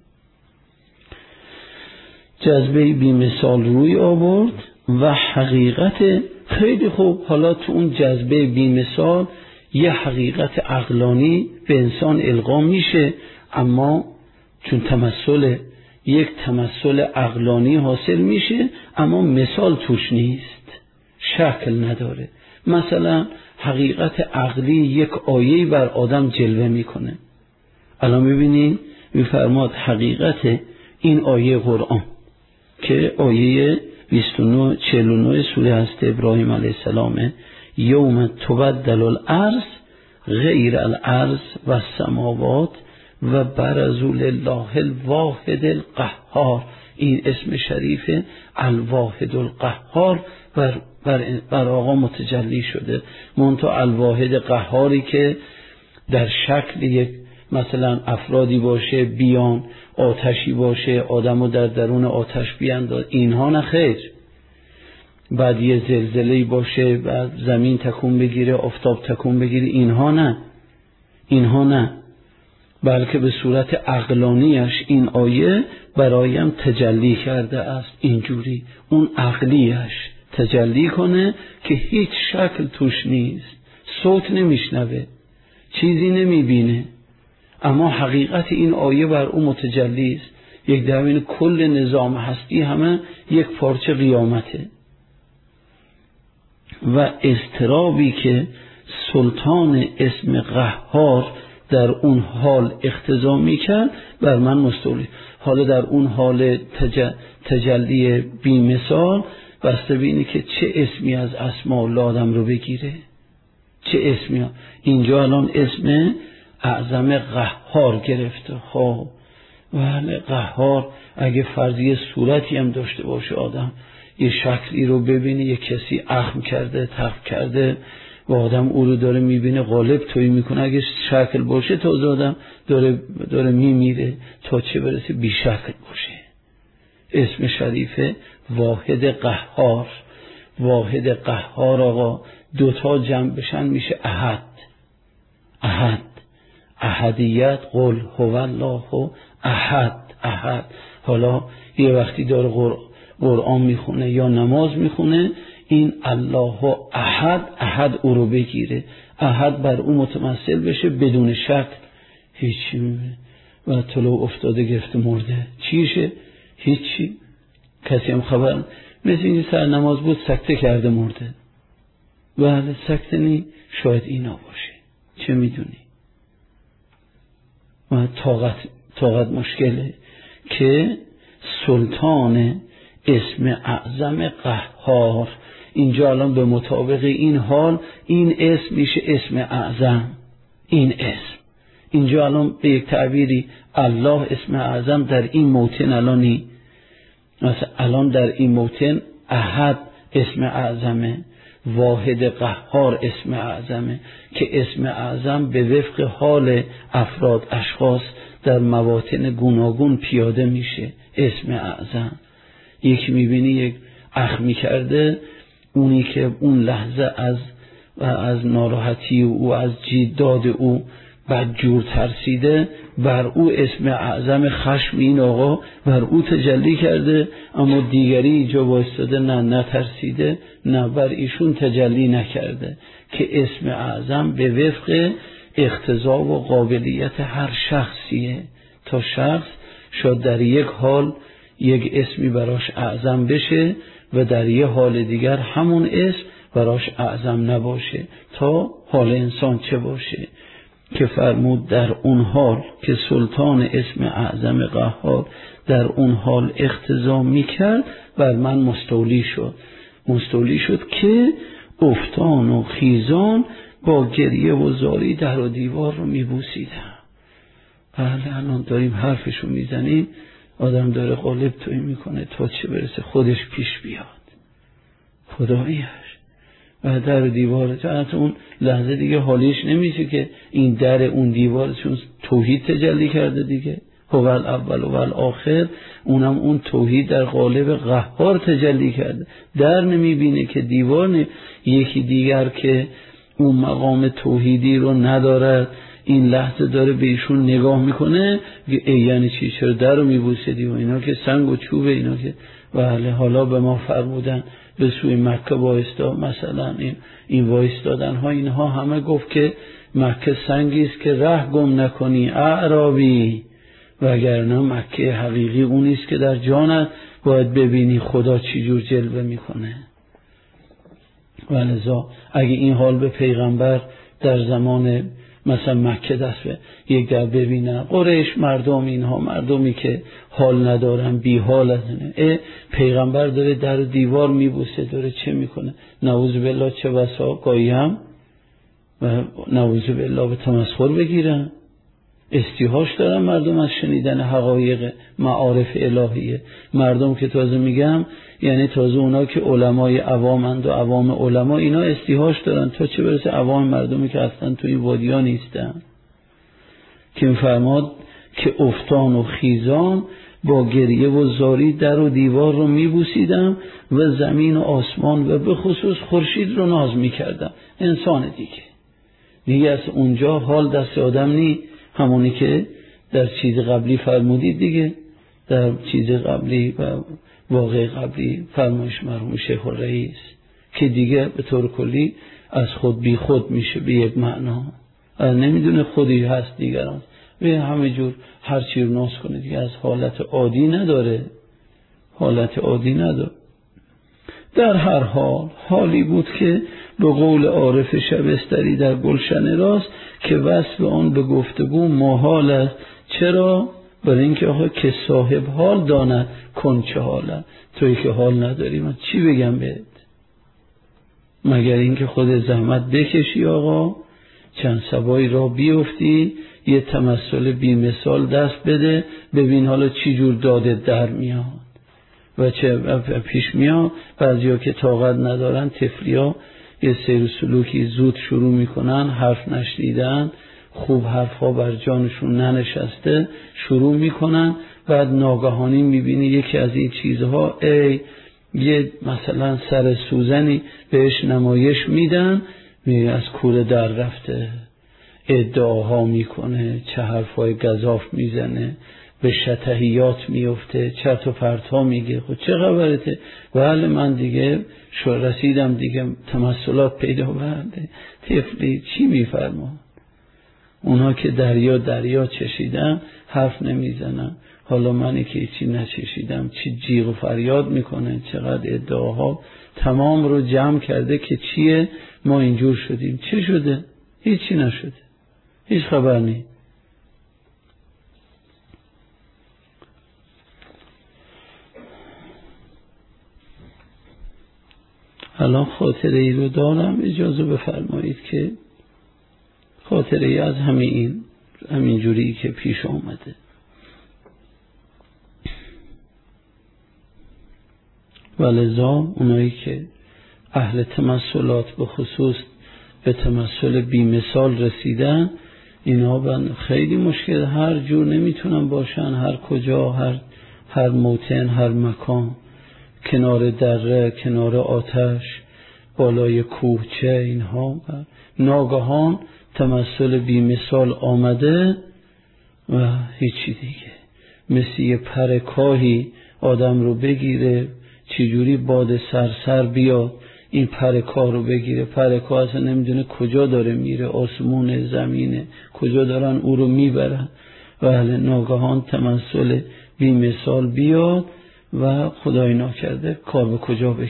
جذبه بی مثال روی آورد و حقیقت خیلی خوب. حالا تو اون جذبه بی مثال یه حقیقت عقلانی به انسان القا میشه، اما چون یک تمثل عقلانی حاصل میشه اما مثال توش نیست، شکل نداره. مثلا حقیقت عقلی یک آیه بر آدم جلوه میکنه. الان میبینین میفرماد حقیقت این آیه قرآن که آیه 49 سوره هست ابراهیم علیه السلام، یوم تبدل الارض غیر الارض و السماوات و برزوا لله الواحد القهار. این اسم شریف الواحد القهار بر آقا متجلی شده. منتها الواحد قهاری که در شکل یک مثلا افرادی باشه، بیان آتشی باشه، آدمو در درون آتش بیانداز، اینها نه خیر. بعد یه زلزله‌ای باشه، بعد زمین تکون بگیره، آفتاب تکون بگیره، اینها نه. بلکه به صورت عقلانیش این آیه برایم تجلی کرده است. اینجوری اون عقلیش تجلی کنه که هیچ شکل توش نیست، صوت نمیشنوه، چیزی نمیبینه، اما حقیقت این آیه بر او متجلی است. یک درمین کل نظام هستی همه یک پارچه قیامته. و اضطرابی که سلطان اسم قهار در اون حال اقتضا میکرد بر من مستولی. حالا در اون حال تجلی بی مثال بسته بینی که چه اسمی از اسماء الله آدم رو بگیره، چه اسمی. اینجا الان اسم اعظم قهار گرفته. خب بله، قهار اگه فرضی صورتی هم داشته باشه، آدم یه شکلی رو ببینه، یه کسی اخم کرده، تخم کرده و آدم او رو داره میبینه، غالب تویی میکنه، اگه شکل باشه تازه آدم داره میمیره، تا چه برسه بی شکل باشه. اسم شریف واحد قهار. واحد قهار آقا دوتا جمع بشن میشه احد. احد، احدیت، قل هو الله احد. احد حالا یه وقتی داره قرآن میخونه یا نماز میخونه، این الله احد، احد او رو بگیره، احد بر او متمثل بشه بدون شک. هیچی میبینه و طلوع افتاده گرفته مرده، چیشه؟ هیچی. کسی هم خبر، مثل این سر نماز بود سکته کرده مرده. بله سکته نی، شاید اینا باشه، چه میدونی؟ و طاقت مشکله که سلطان اسم اعظم قهار اینجا الان به مطابق این حال این اسم میشه اسم اعظم. این اسم اینجا الان به یک تعبیری الله اسم اعظم در این موطن الانی، مثلا الان در این موطن احد اسم اعظمه، واحد قهار اسم اعظمه که اسم اعظم به وفق حال افراد اشخاص در مواطن گوناگون پیاده میشه. اسم اعظم یکی میبینی یک اخمی کرده، اونی که اون لحظه از ناراحتی او، از جیداد او بدجور ترسیده، بر او اسم اعظم خشم این آقا بر او تجلی کرده، اما دیگری اینجا وایستاده نه نترسیده، نه بر ایشون تجلی نکرده، که اسم اعظم به وفق اقتضا و قابلیت هر شخصیه. تا شخص شاید در یک حال یک اسمی براش اعظم بشه و در یک حال دیگر همون اسم براش اعظم نباشه. تا حال انسان چه باشه که فرمود در اون حال که سلطان اسم اعظم قهار در اون حال اقتضا میکرد بر من مستولی شد که افتان و خیزان با گریه و زاری در و دیوار رو میبوسیدم. بله الان داریم حرفشو میزنیم، آدم داره قالب توی میکنه تا چه برسه خودش پیش بیاد خداییش و در دیوار. تا اون لحظه دیگه حالیش نمیشه که این در اون دیوار چون توحید تجلی کرده دیگه، هو الاول و الاخر، اونم اون توحید در قالب قهار تجلی کرده، در نمیبینه که دیوار یکی دیگر که اون مقام توحیدی رو ندارد این لحظه داره به ایشون نگاه میکنه، یعنی چی؟ چرا در رو میبوسیدی؟ و اینا که سنگ و چوبه، اینا که بله حالا به ما فرمودن به سوی مکه وایستا، مثلا این وایستادن ها، اینها همه گفت که مکه سنگی است که ره گم نکنی اعرابی، وگرنه مکه حقیقی اونی است که در جانت باید ببینی خدا چی جور جلوه میکنه. ولذا اگه این حال به پیغمبر در زمان مثلا مکه دست به یک در ببینن، قریش مردم، اینها مردمی که حال ندارن، بی حال هستن، پیغمبر داره در دیوار میبوسه، داره چه میکنه؟ نعوذ بالله چه بسا گاهی هم و نعوذ بالله به تمسخر بگیرن. استیهاش دارن مردم از شنیدن حقایق معارف الهیه. مردم که تازه میگم یعنی تازه اونا که علمای عوامند و عوام علما، اینا استیهاش دارن تا چه برسه عوام مردمی که اصلا توی وادیا نیستن. که فرماد که افتان و خیزان با گریه و زاری در و دیوار رو میبوسیدم و زمین و آسمان و به خصوص خورشید رو ناز میکردم. انسان دیگه از اونجا حال دست آدم نی، همونی که در چیز قبلی فرمودید دیگه، در چیز قبلی و واقع قبلی فرمایش مرحوم شیخ الرئیس که دیگه به طور کلی از خود بی خود میشه به یک معنا، نمیدونه خودی هست دیگران، به همه جور هر چی رو ناز کنه دیگه، از حالت عادی نداره، حالت عادی نداره. در هر حال حالی بود که به قول عارف شبستری در گلشن راست که وصف آن به گفتگو محال است. چرا؟ برای اینکه آقا که صاحب حال داند کن چه حاله، توی که حال نداری من چی بگم بهت، مگر اینکه خود زحمت بکشی آقا، چند سبایی را بیفتی، یه تمثل بی مثال دست بده، ببین حالا چی جور دادت در میاد و چه پیش میاد. بعضیا که طاقت ندارن، تفلیا، یه سیر و سلوکی زود شروع میکنن، حرف نشنیدن، خوب حرفا بر جانشون ننشسته، شروع میکنن، بعد ناگهانی میبینی یکی از این چیزها، یه مثلا سر سوزنی بهش نمایش میدن، از کوره در رفته، ادعاها میکنه، چه حرفای گزاف میزنه، به شطحیات میفته، چرت و پرتا میگه. خب چه خبرته؟ بله من دیگه رسیدم دیگه، تمثلات پیدا برده. طفلی چی میفرما؟ اونها که دریا چشیدن حرف نمیزنن، حالا منی که چی نچشیدم چی جیغ و فریاد میکنه، چقدر ادعاها تمام رو جمع کرده که چیه، ما اینجور شدیم. چه شده؟ هیچی نشده، هیچ خبر نی. الان خاطره ای رو دارم، اجازه بفرمایید که خاطره ای از همین جوری که پیش آمده. ولذا اونایی که اهل تمثلات به خصوص به تمثل بی‌مثال رسیدن، اینا خیلی مشکل، هر جور نمیتونن باشن، هر کجا، هر موطن، هر مکان، کنار دره، کنار آتش، بالای کوهچه، اینها ناگهان تمثل بی‌مثال آمده و هیچی دیگه، مثل یه پر کاهی آدم رو بگیره، چجوری باد سرسر بیاد این پر کاه رو بگیره، پر کاه اصلا نمیدونه کجا داره میره، آسمون، زمینه، کجا دارن او رو میبرن. و ناگهان تمثل بی‌مثال بیاد و خدای ناکرده کار به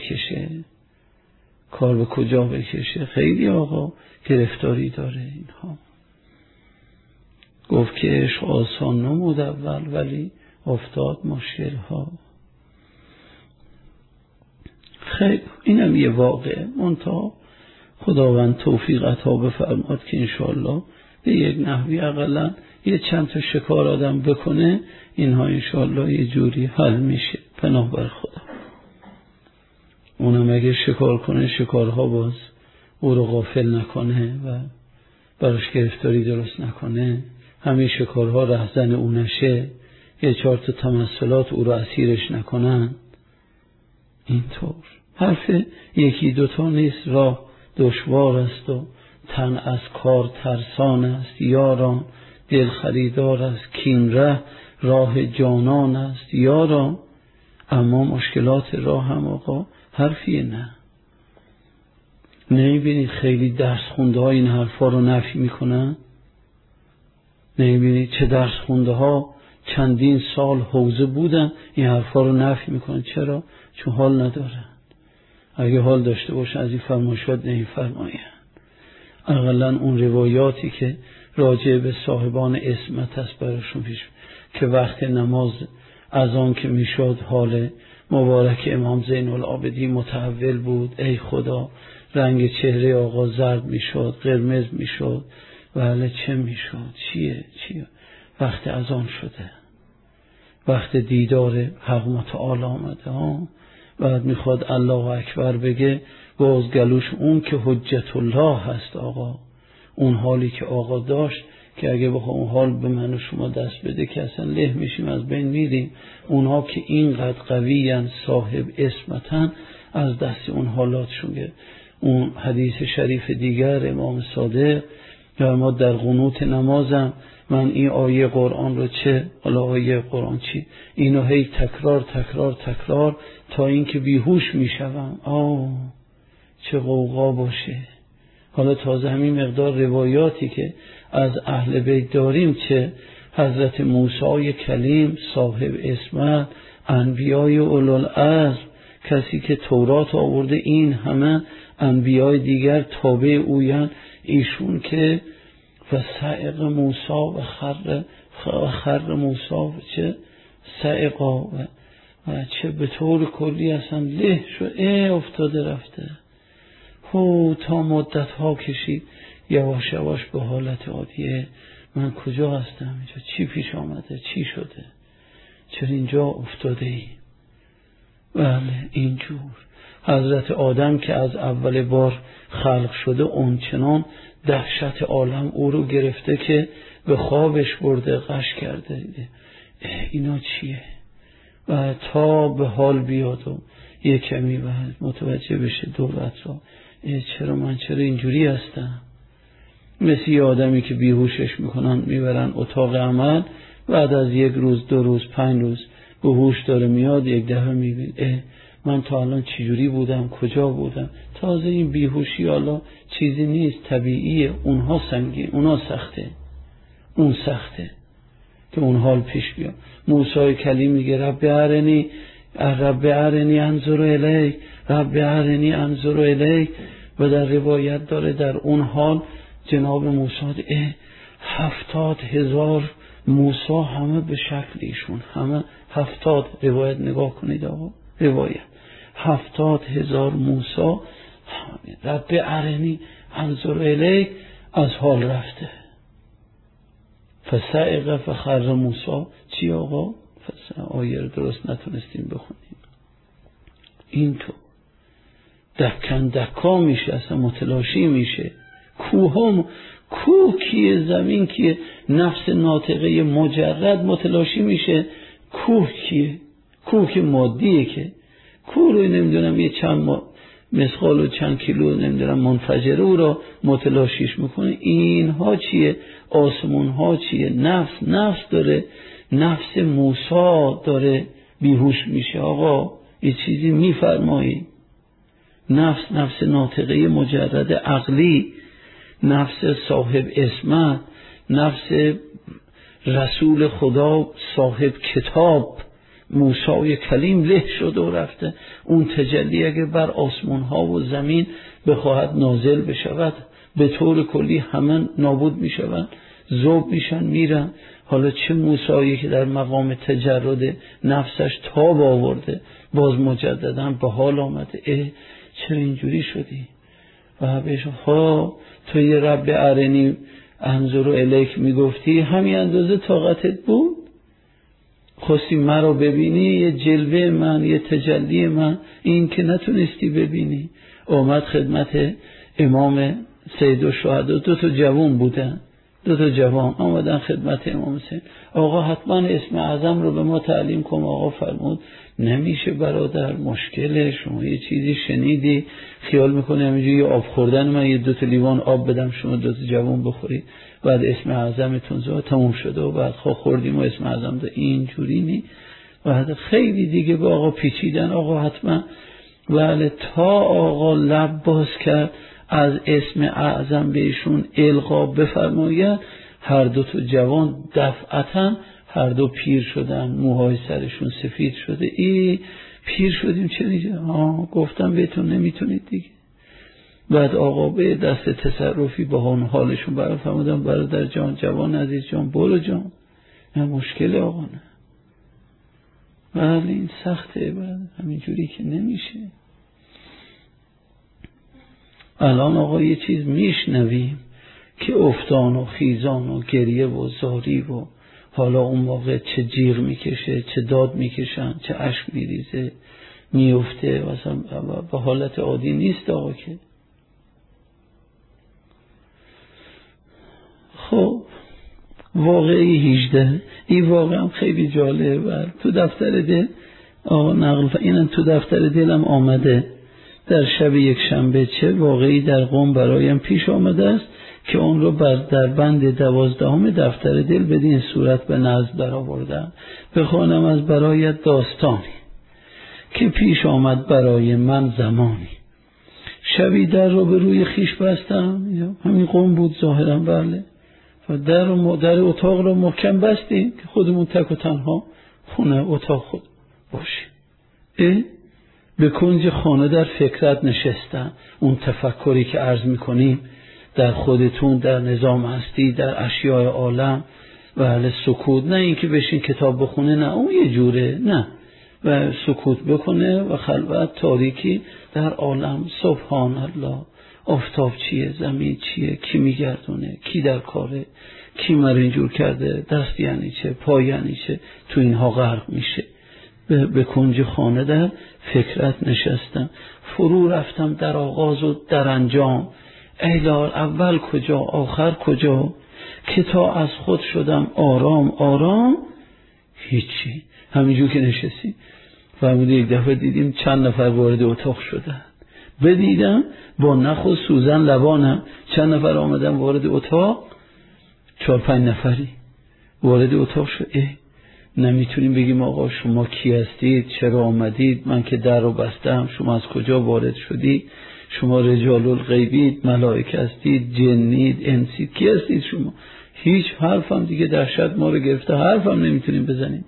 کجا بکشه. خیلی آقا گرفتاری داره اینها. گفت که عشق آسان نمود اول، ولی افتاد مشکل ها. خیلی اینم یه واقعه، منتها خداوند توفیق عطا بفرماد که انشاءالله به یک نحوی اقلا یه چند تا شکار آدم بکنه، اینها انشاءالله یه جوری حل میشه. پناه بر خدا. اونم اگه شکار کنه، شکارها باز او رو غافل نکنه و براش گرفتاری درست نکنه، همین شکارها رهزن او نشه، یه 4 تا تمثلات او رو اسیرش نکنن. اینطور حرف 1-2 نیست، راه دشوار است و تن از کار ترسان است، یاران دل خریدار است، کین ره راه جانان است یاران. اما مشکلات راه هم آقا حرفیه. نه نمیبینید خیلی درس خونده ها این حرفا رو نفی میکنن؟ نمیبینید چه درس خونده ها چندین سال حوزه بودن این حرفا رو نفی میکنن؟ چرا؟ چون حال ندارن. اگه حال داشته باشن از این فرمایشات نمیفرماین. اقلا اون روایاتی که راجع به صاحبان عصمت است براشون پیش که وقت نماز از آن که میشد حال مبارک امام زین العابدین متحول بود، ای خدا رنگ چهره آقا زرد میشد، قرمز میشد، ولی چه میشد؟ چیه؟ وقت از آن شده، وقت دیدار حق متعال آمده بعد میخواد الله اکبر بگه، باز گلوش اون که حجت الله هست آقا، اون حالی که آقا داشت که اگه بخواه اون حال به من و شما دست بده که اصلا له میشیم، از بین میریم. اونها که اینقدر قویین، صاحب عصمتن، از دست اون حالاتشون گرفت. اون حدیث شریف دیگر امام صادق یا ما در قنوت نمازم، من این آیه قرآن رو حالا آیه قرآن چی؟ اینو هی تکرار تا اینکه بیهوش میشوم. چه غوغا باشه. حالا تازه همین مقدار روایاتی که از اهل بیت داریم، چه حضرت موسی کلیم صاحب عصمت، انبیای اولوالعزم کسی که تورات آورده، این همه انبیای دیگر تابع اویان، ایشون که و صعق موسی و خر موسی چه صعقا و چه به طور کلی اصلا له شد، افتاده رفته. تا مدت ها کشید یواش یواش به حالت عادیه. من کجا هستم اینجا؟ چی پیش آمده؟ چی شده؟ چرا اینجا افتاده ای؟ بله اینجور حضرت آدم که از اول بار خلق شده اونچنان دهشت عالم او رو گرفته که به خوابش برده، غش کرده. اینا چیه؟ و تا به حال بیاد و یه کمی بعد متوجه بشه دولت را چرا اینجوری هستم؟ مثل یه آدمی که بیهوشش میکنن میبرن اتاق عمل، بعد از 1 روز 2 روز 5 روز به هوش داره میاد، یک دفعه میبین من تا الان چجوری بودم، کجا بودم. تازه این بیهوشی حالا چیزی نیست، طبیعیه. اونها سنگین، اونها سخته، اون سخته که اون حال پیش بیاد. موسی کلیم میگه رب ارنی انظر الیک، رب ارنی انظر الیک. و در روایت داره در اون حال جناب موسی 70,000 موسی همه به شکل ایشون، همه 70 روایت نگاه کنید آقا، روایت 70,000 موسی رب ارنی انظر الیک از حال رفته. فصعق فخر موسی چی آقا؟ آیه رو درست نتونستیم بخونیم. این تو دکا میشه، اصلا متلاشی میشه. کوه کیه؟ زمین کیه؟ نفس ناطقه مجرد متلاشی میشه. کوه کیه؟ کوه که مادیه، که کوه رو نمیدونم یه چند مسخال و چند کیلو نمیدونم منفجره او را متلاشیش میکنه. اینها چیه؟ آسمون ها چیه؟ نفس داره. نفس موسی داره بیهوش میشه. آقا یه چیزی میفرمایی؟ نفس ناطقه مجرد عقلی، نفس صاحب اسمت، نفس رسول خدا صاحب کتاب موسی کلیم له شد و رفته. اون تجلی اگر بر آسمان ها و زمین بخواهد نازل بشود، به طور کلی همه نابود میشوند، ذوب میشن، میرن. حالا چه موسی که در مقام تجرد نفسش تاب آورده، باز مجددا به حال آمده. چرا اینجوری شدی؟ و بهش تو یه رب ارنی انظر الیک میگفتی، همین اندازه طاقتت بود؟ خواستی مرا ببینی، یه جلوه من، یه تجلی من، این که نتونستی ببینی. آمد خدمت امام سید الشهدا، 2 جوان بودن، 2 جوان آمدن خدمت امام سید. آقا حتما اسم اعظم رو به ما تعلیم کن. آقا فرمود نمیشه برادر، مشکله. شما یه چیزی شنیدی، خیال میکنه همینجوری آب خوردن من یه 2 لیوان آب بدم شما 2 جوان بخوری، بعد اسم اعظمتون تموم شده و بعد خوردیم و اسم اعظم ده. اینجوری نی. بعد خیلی دیگه به آقا پیچیدن. آقا حتما ولی تا آقا لب باز کرد از اسم اعظم بهشون القا بفرماید، هر 2 جوان دفعتا هر 2 پیر شدن، موهای سرشون سفید شده. پیر شدیم چه نیجه؟ گفتم بهتون نمیتونید دیگه. بعد آقا به دست تصرفی با حالشون برای فرمودن برادر جان، جوان عزیز جان، برو جان، نه مشکل آقا، نه بله این سخته، بله همینجوری که نمیشه. الان آقا یه چیز میشنویم که افتان و خیزان و گریه و زاری و حالا اون موقع چه جیغ میکشه، چه داد میکشن، چه اشک میریزه، میفته، مثلا به حالت عادی نیست آقا که. خب واقعی 18 این واقعا هم خیلی جالبه. تو دفتر دل آقا نقل اینم تو دفتر دلم آمده. در شب یک شنبه چه واقعی در قم برایم پیش آمده است که اون رو در بند 12 دفتر دل بدین صورت به نزد برآوردم. بخوانم از برایت داستانی که پیش آمد برای من زمانی. شبی در رو به روی خیش بستم، همین قم بود ظاهرا، بله، و در اتاق رو محکم بستیم که خودمون تک و تنها خونه اتاق خود باشیم. به کنج خانه در فکرت نشستم. اون تفکری که عرض میکنیم در خودتون، در نظام هستی، در اشیاء عالم و اهل سکوت، نه اینکه بشین کتاب بخونه، نه اون یه جوره، نه، و سکوت بکنه و خلوت تاریکی در عالم. سبحان الله، آفتاب چیه، زمین چیه، کی میگردونه، کی در کاره، کی مر اینجور کرده، دست یعنی چه، پای یعنی چه، تو اینها غرق میشه. به کنج خانه در فکرت نشستم، فرو رفتم در آغاز و در انجام. ای لال، اول کجا آخر کجا، که تا از خود شدم آرام آرام. هیچی، همینجور که نشستیم فهمیدیم یک دفعه دیدیم چند نفر وارد اتاق شدن. بدیدم با نخ و سوزن لبانم چند نفر آمدن وارد اتاق، 4-5 نفری وارد اتاق شد. نمیتونیم بگیم آقا شما کی هستید، چرا آمدید، من که در رو بستم، شما از کجا وارد شدید، شما رجال الغیبید، ملائکه هستید، جنید، انسید، کی هستید شما؟ هیچ حرفم دیگه دهشت ما رو گرفته، حرفم نمیتونیم بزنیم.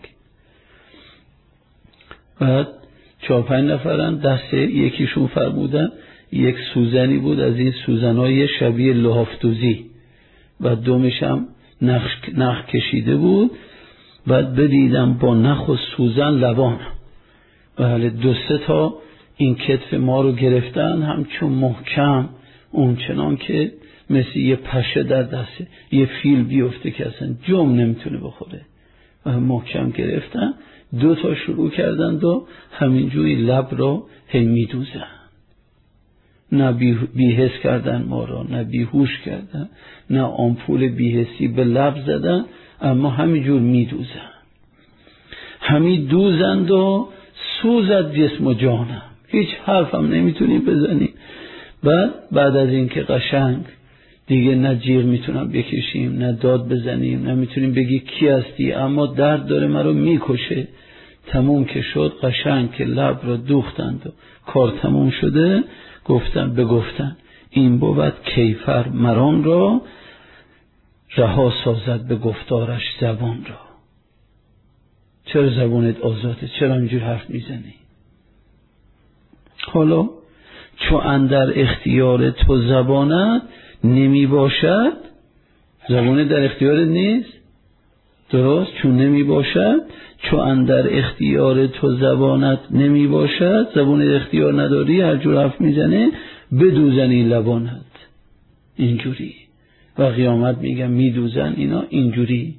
بعد 4-5 نفرن، دسته یکیشون فرمودن یک سوزنی بود از این سوزنای شبیه لحافتوزی و دومش هم نخ کشیده بود. بعد بدیدم با نخ و سوزن لبانم، بله 2-3 تا این کتف ما رو گرفتن همچون محکم، اون چنان که مثل یه پشه در دسته یه فیل بیفته که اصلا جم نمیتونه بخوره و محکم گرفتن. 2 تا شروع کردند و همینجوری لب رو هی میدوزن، نه بیهس کردن ما رو، نه بیهوش کردن، نه آمپول بیهسی به لب زدن، اما همینجور میدوزن، همین دوزند و سوزد جسم و جانم، هیچ حرفم نمیتونی بزنی. بعد از این که قشنگ دیگه نه جیغ میتونم بکشیم، نه داد بزنیم، نه میتونیم بگی کی هستی، اما درد داره مرا میکشه. تموم که شد، قشنگ که لب را دوختند و کار تموم شده، گفتن این بود کیفر مران را، رها سازد به گفتارش زبان را. چرا زبانت آزاده؟ چرا اینجور حرف میزنی؟ حالا چو اندر اختیار تو زبانت نمی باشد، زبانت در اختیارت نیست، درست؟ چون نمی باشد، چو اندر اختیار تو زبانت نمی باشد، زبانت اختیار نداری، هر جور حرف میزنه، بدوزنی لبانت. اینجوری و قیامت میگم میدوزن اینا اینجوری.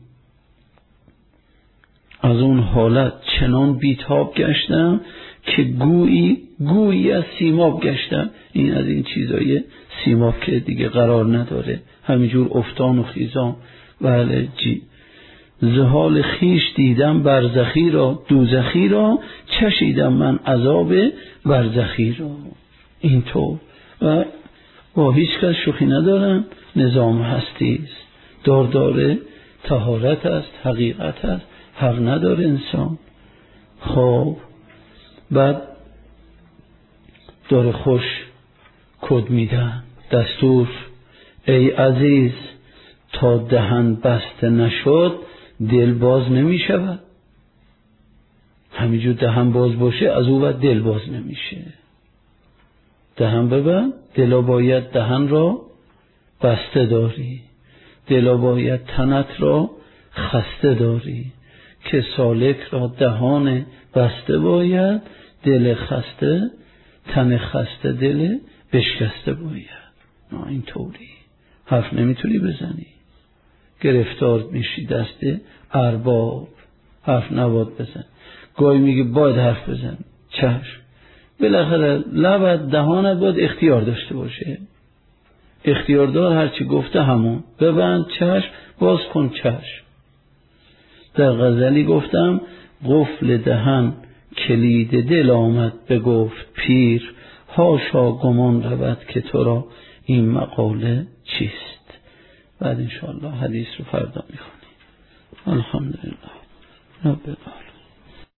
از اون حالت چنان بیتاب گشتم که گویی از سیماب گشتم. این از این چیزای سیماب که دیگه قرار نداره، همینجور افتان و خیزان. بله جی زحال خیش دیدم برزخی را، دوزخی را چشیدم من عذاب برزخی را. اینطور و با هیچ کس شوخی ندارن. نظام هستی است، داره طهارت است، حقیقت است، حق نداره انسان. خب بعد داره خوش کد میدن، دستور ای عزیز تا دهن بسته نشد دل باز نمی شود. همینجور دهن باز باشه از او بعد دل باز نمیشه. دهن ببند، دلا باید دهن را بسته داری، دلا باید تنت را خسته داری، که سالک را دهان بسته باید، دل خسته تن خسته دل بشکسته باید. نه اینطوری حرف نمیتونی بزنی، گرفتار میشی دست ارباب. حرف نباید بزن، گاهی میگه باید حرف بزن، چشم، بالاخره لبت دهانت باید اختیار داشته باشه. اختیاردار هرچی گفته همون، ببند چشم، باز کن چشم. در غزلی گفتم قفل دهن کلید دل آمد بگفت پیر، هاشا گمان رود که تو را این مقاله چیست. بعد انشاءالله حدیث رو فردا میخونیم. الحمدلله رب العالمین.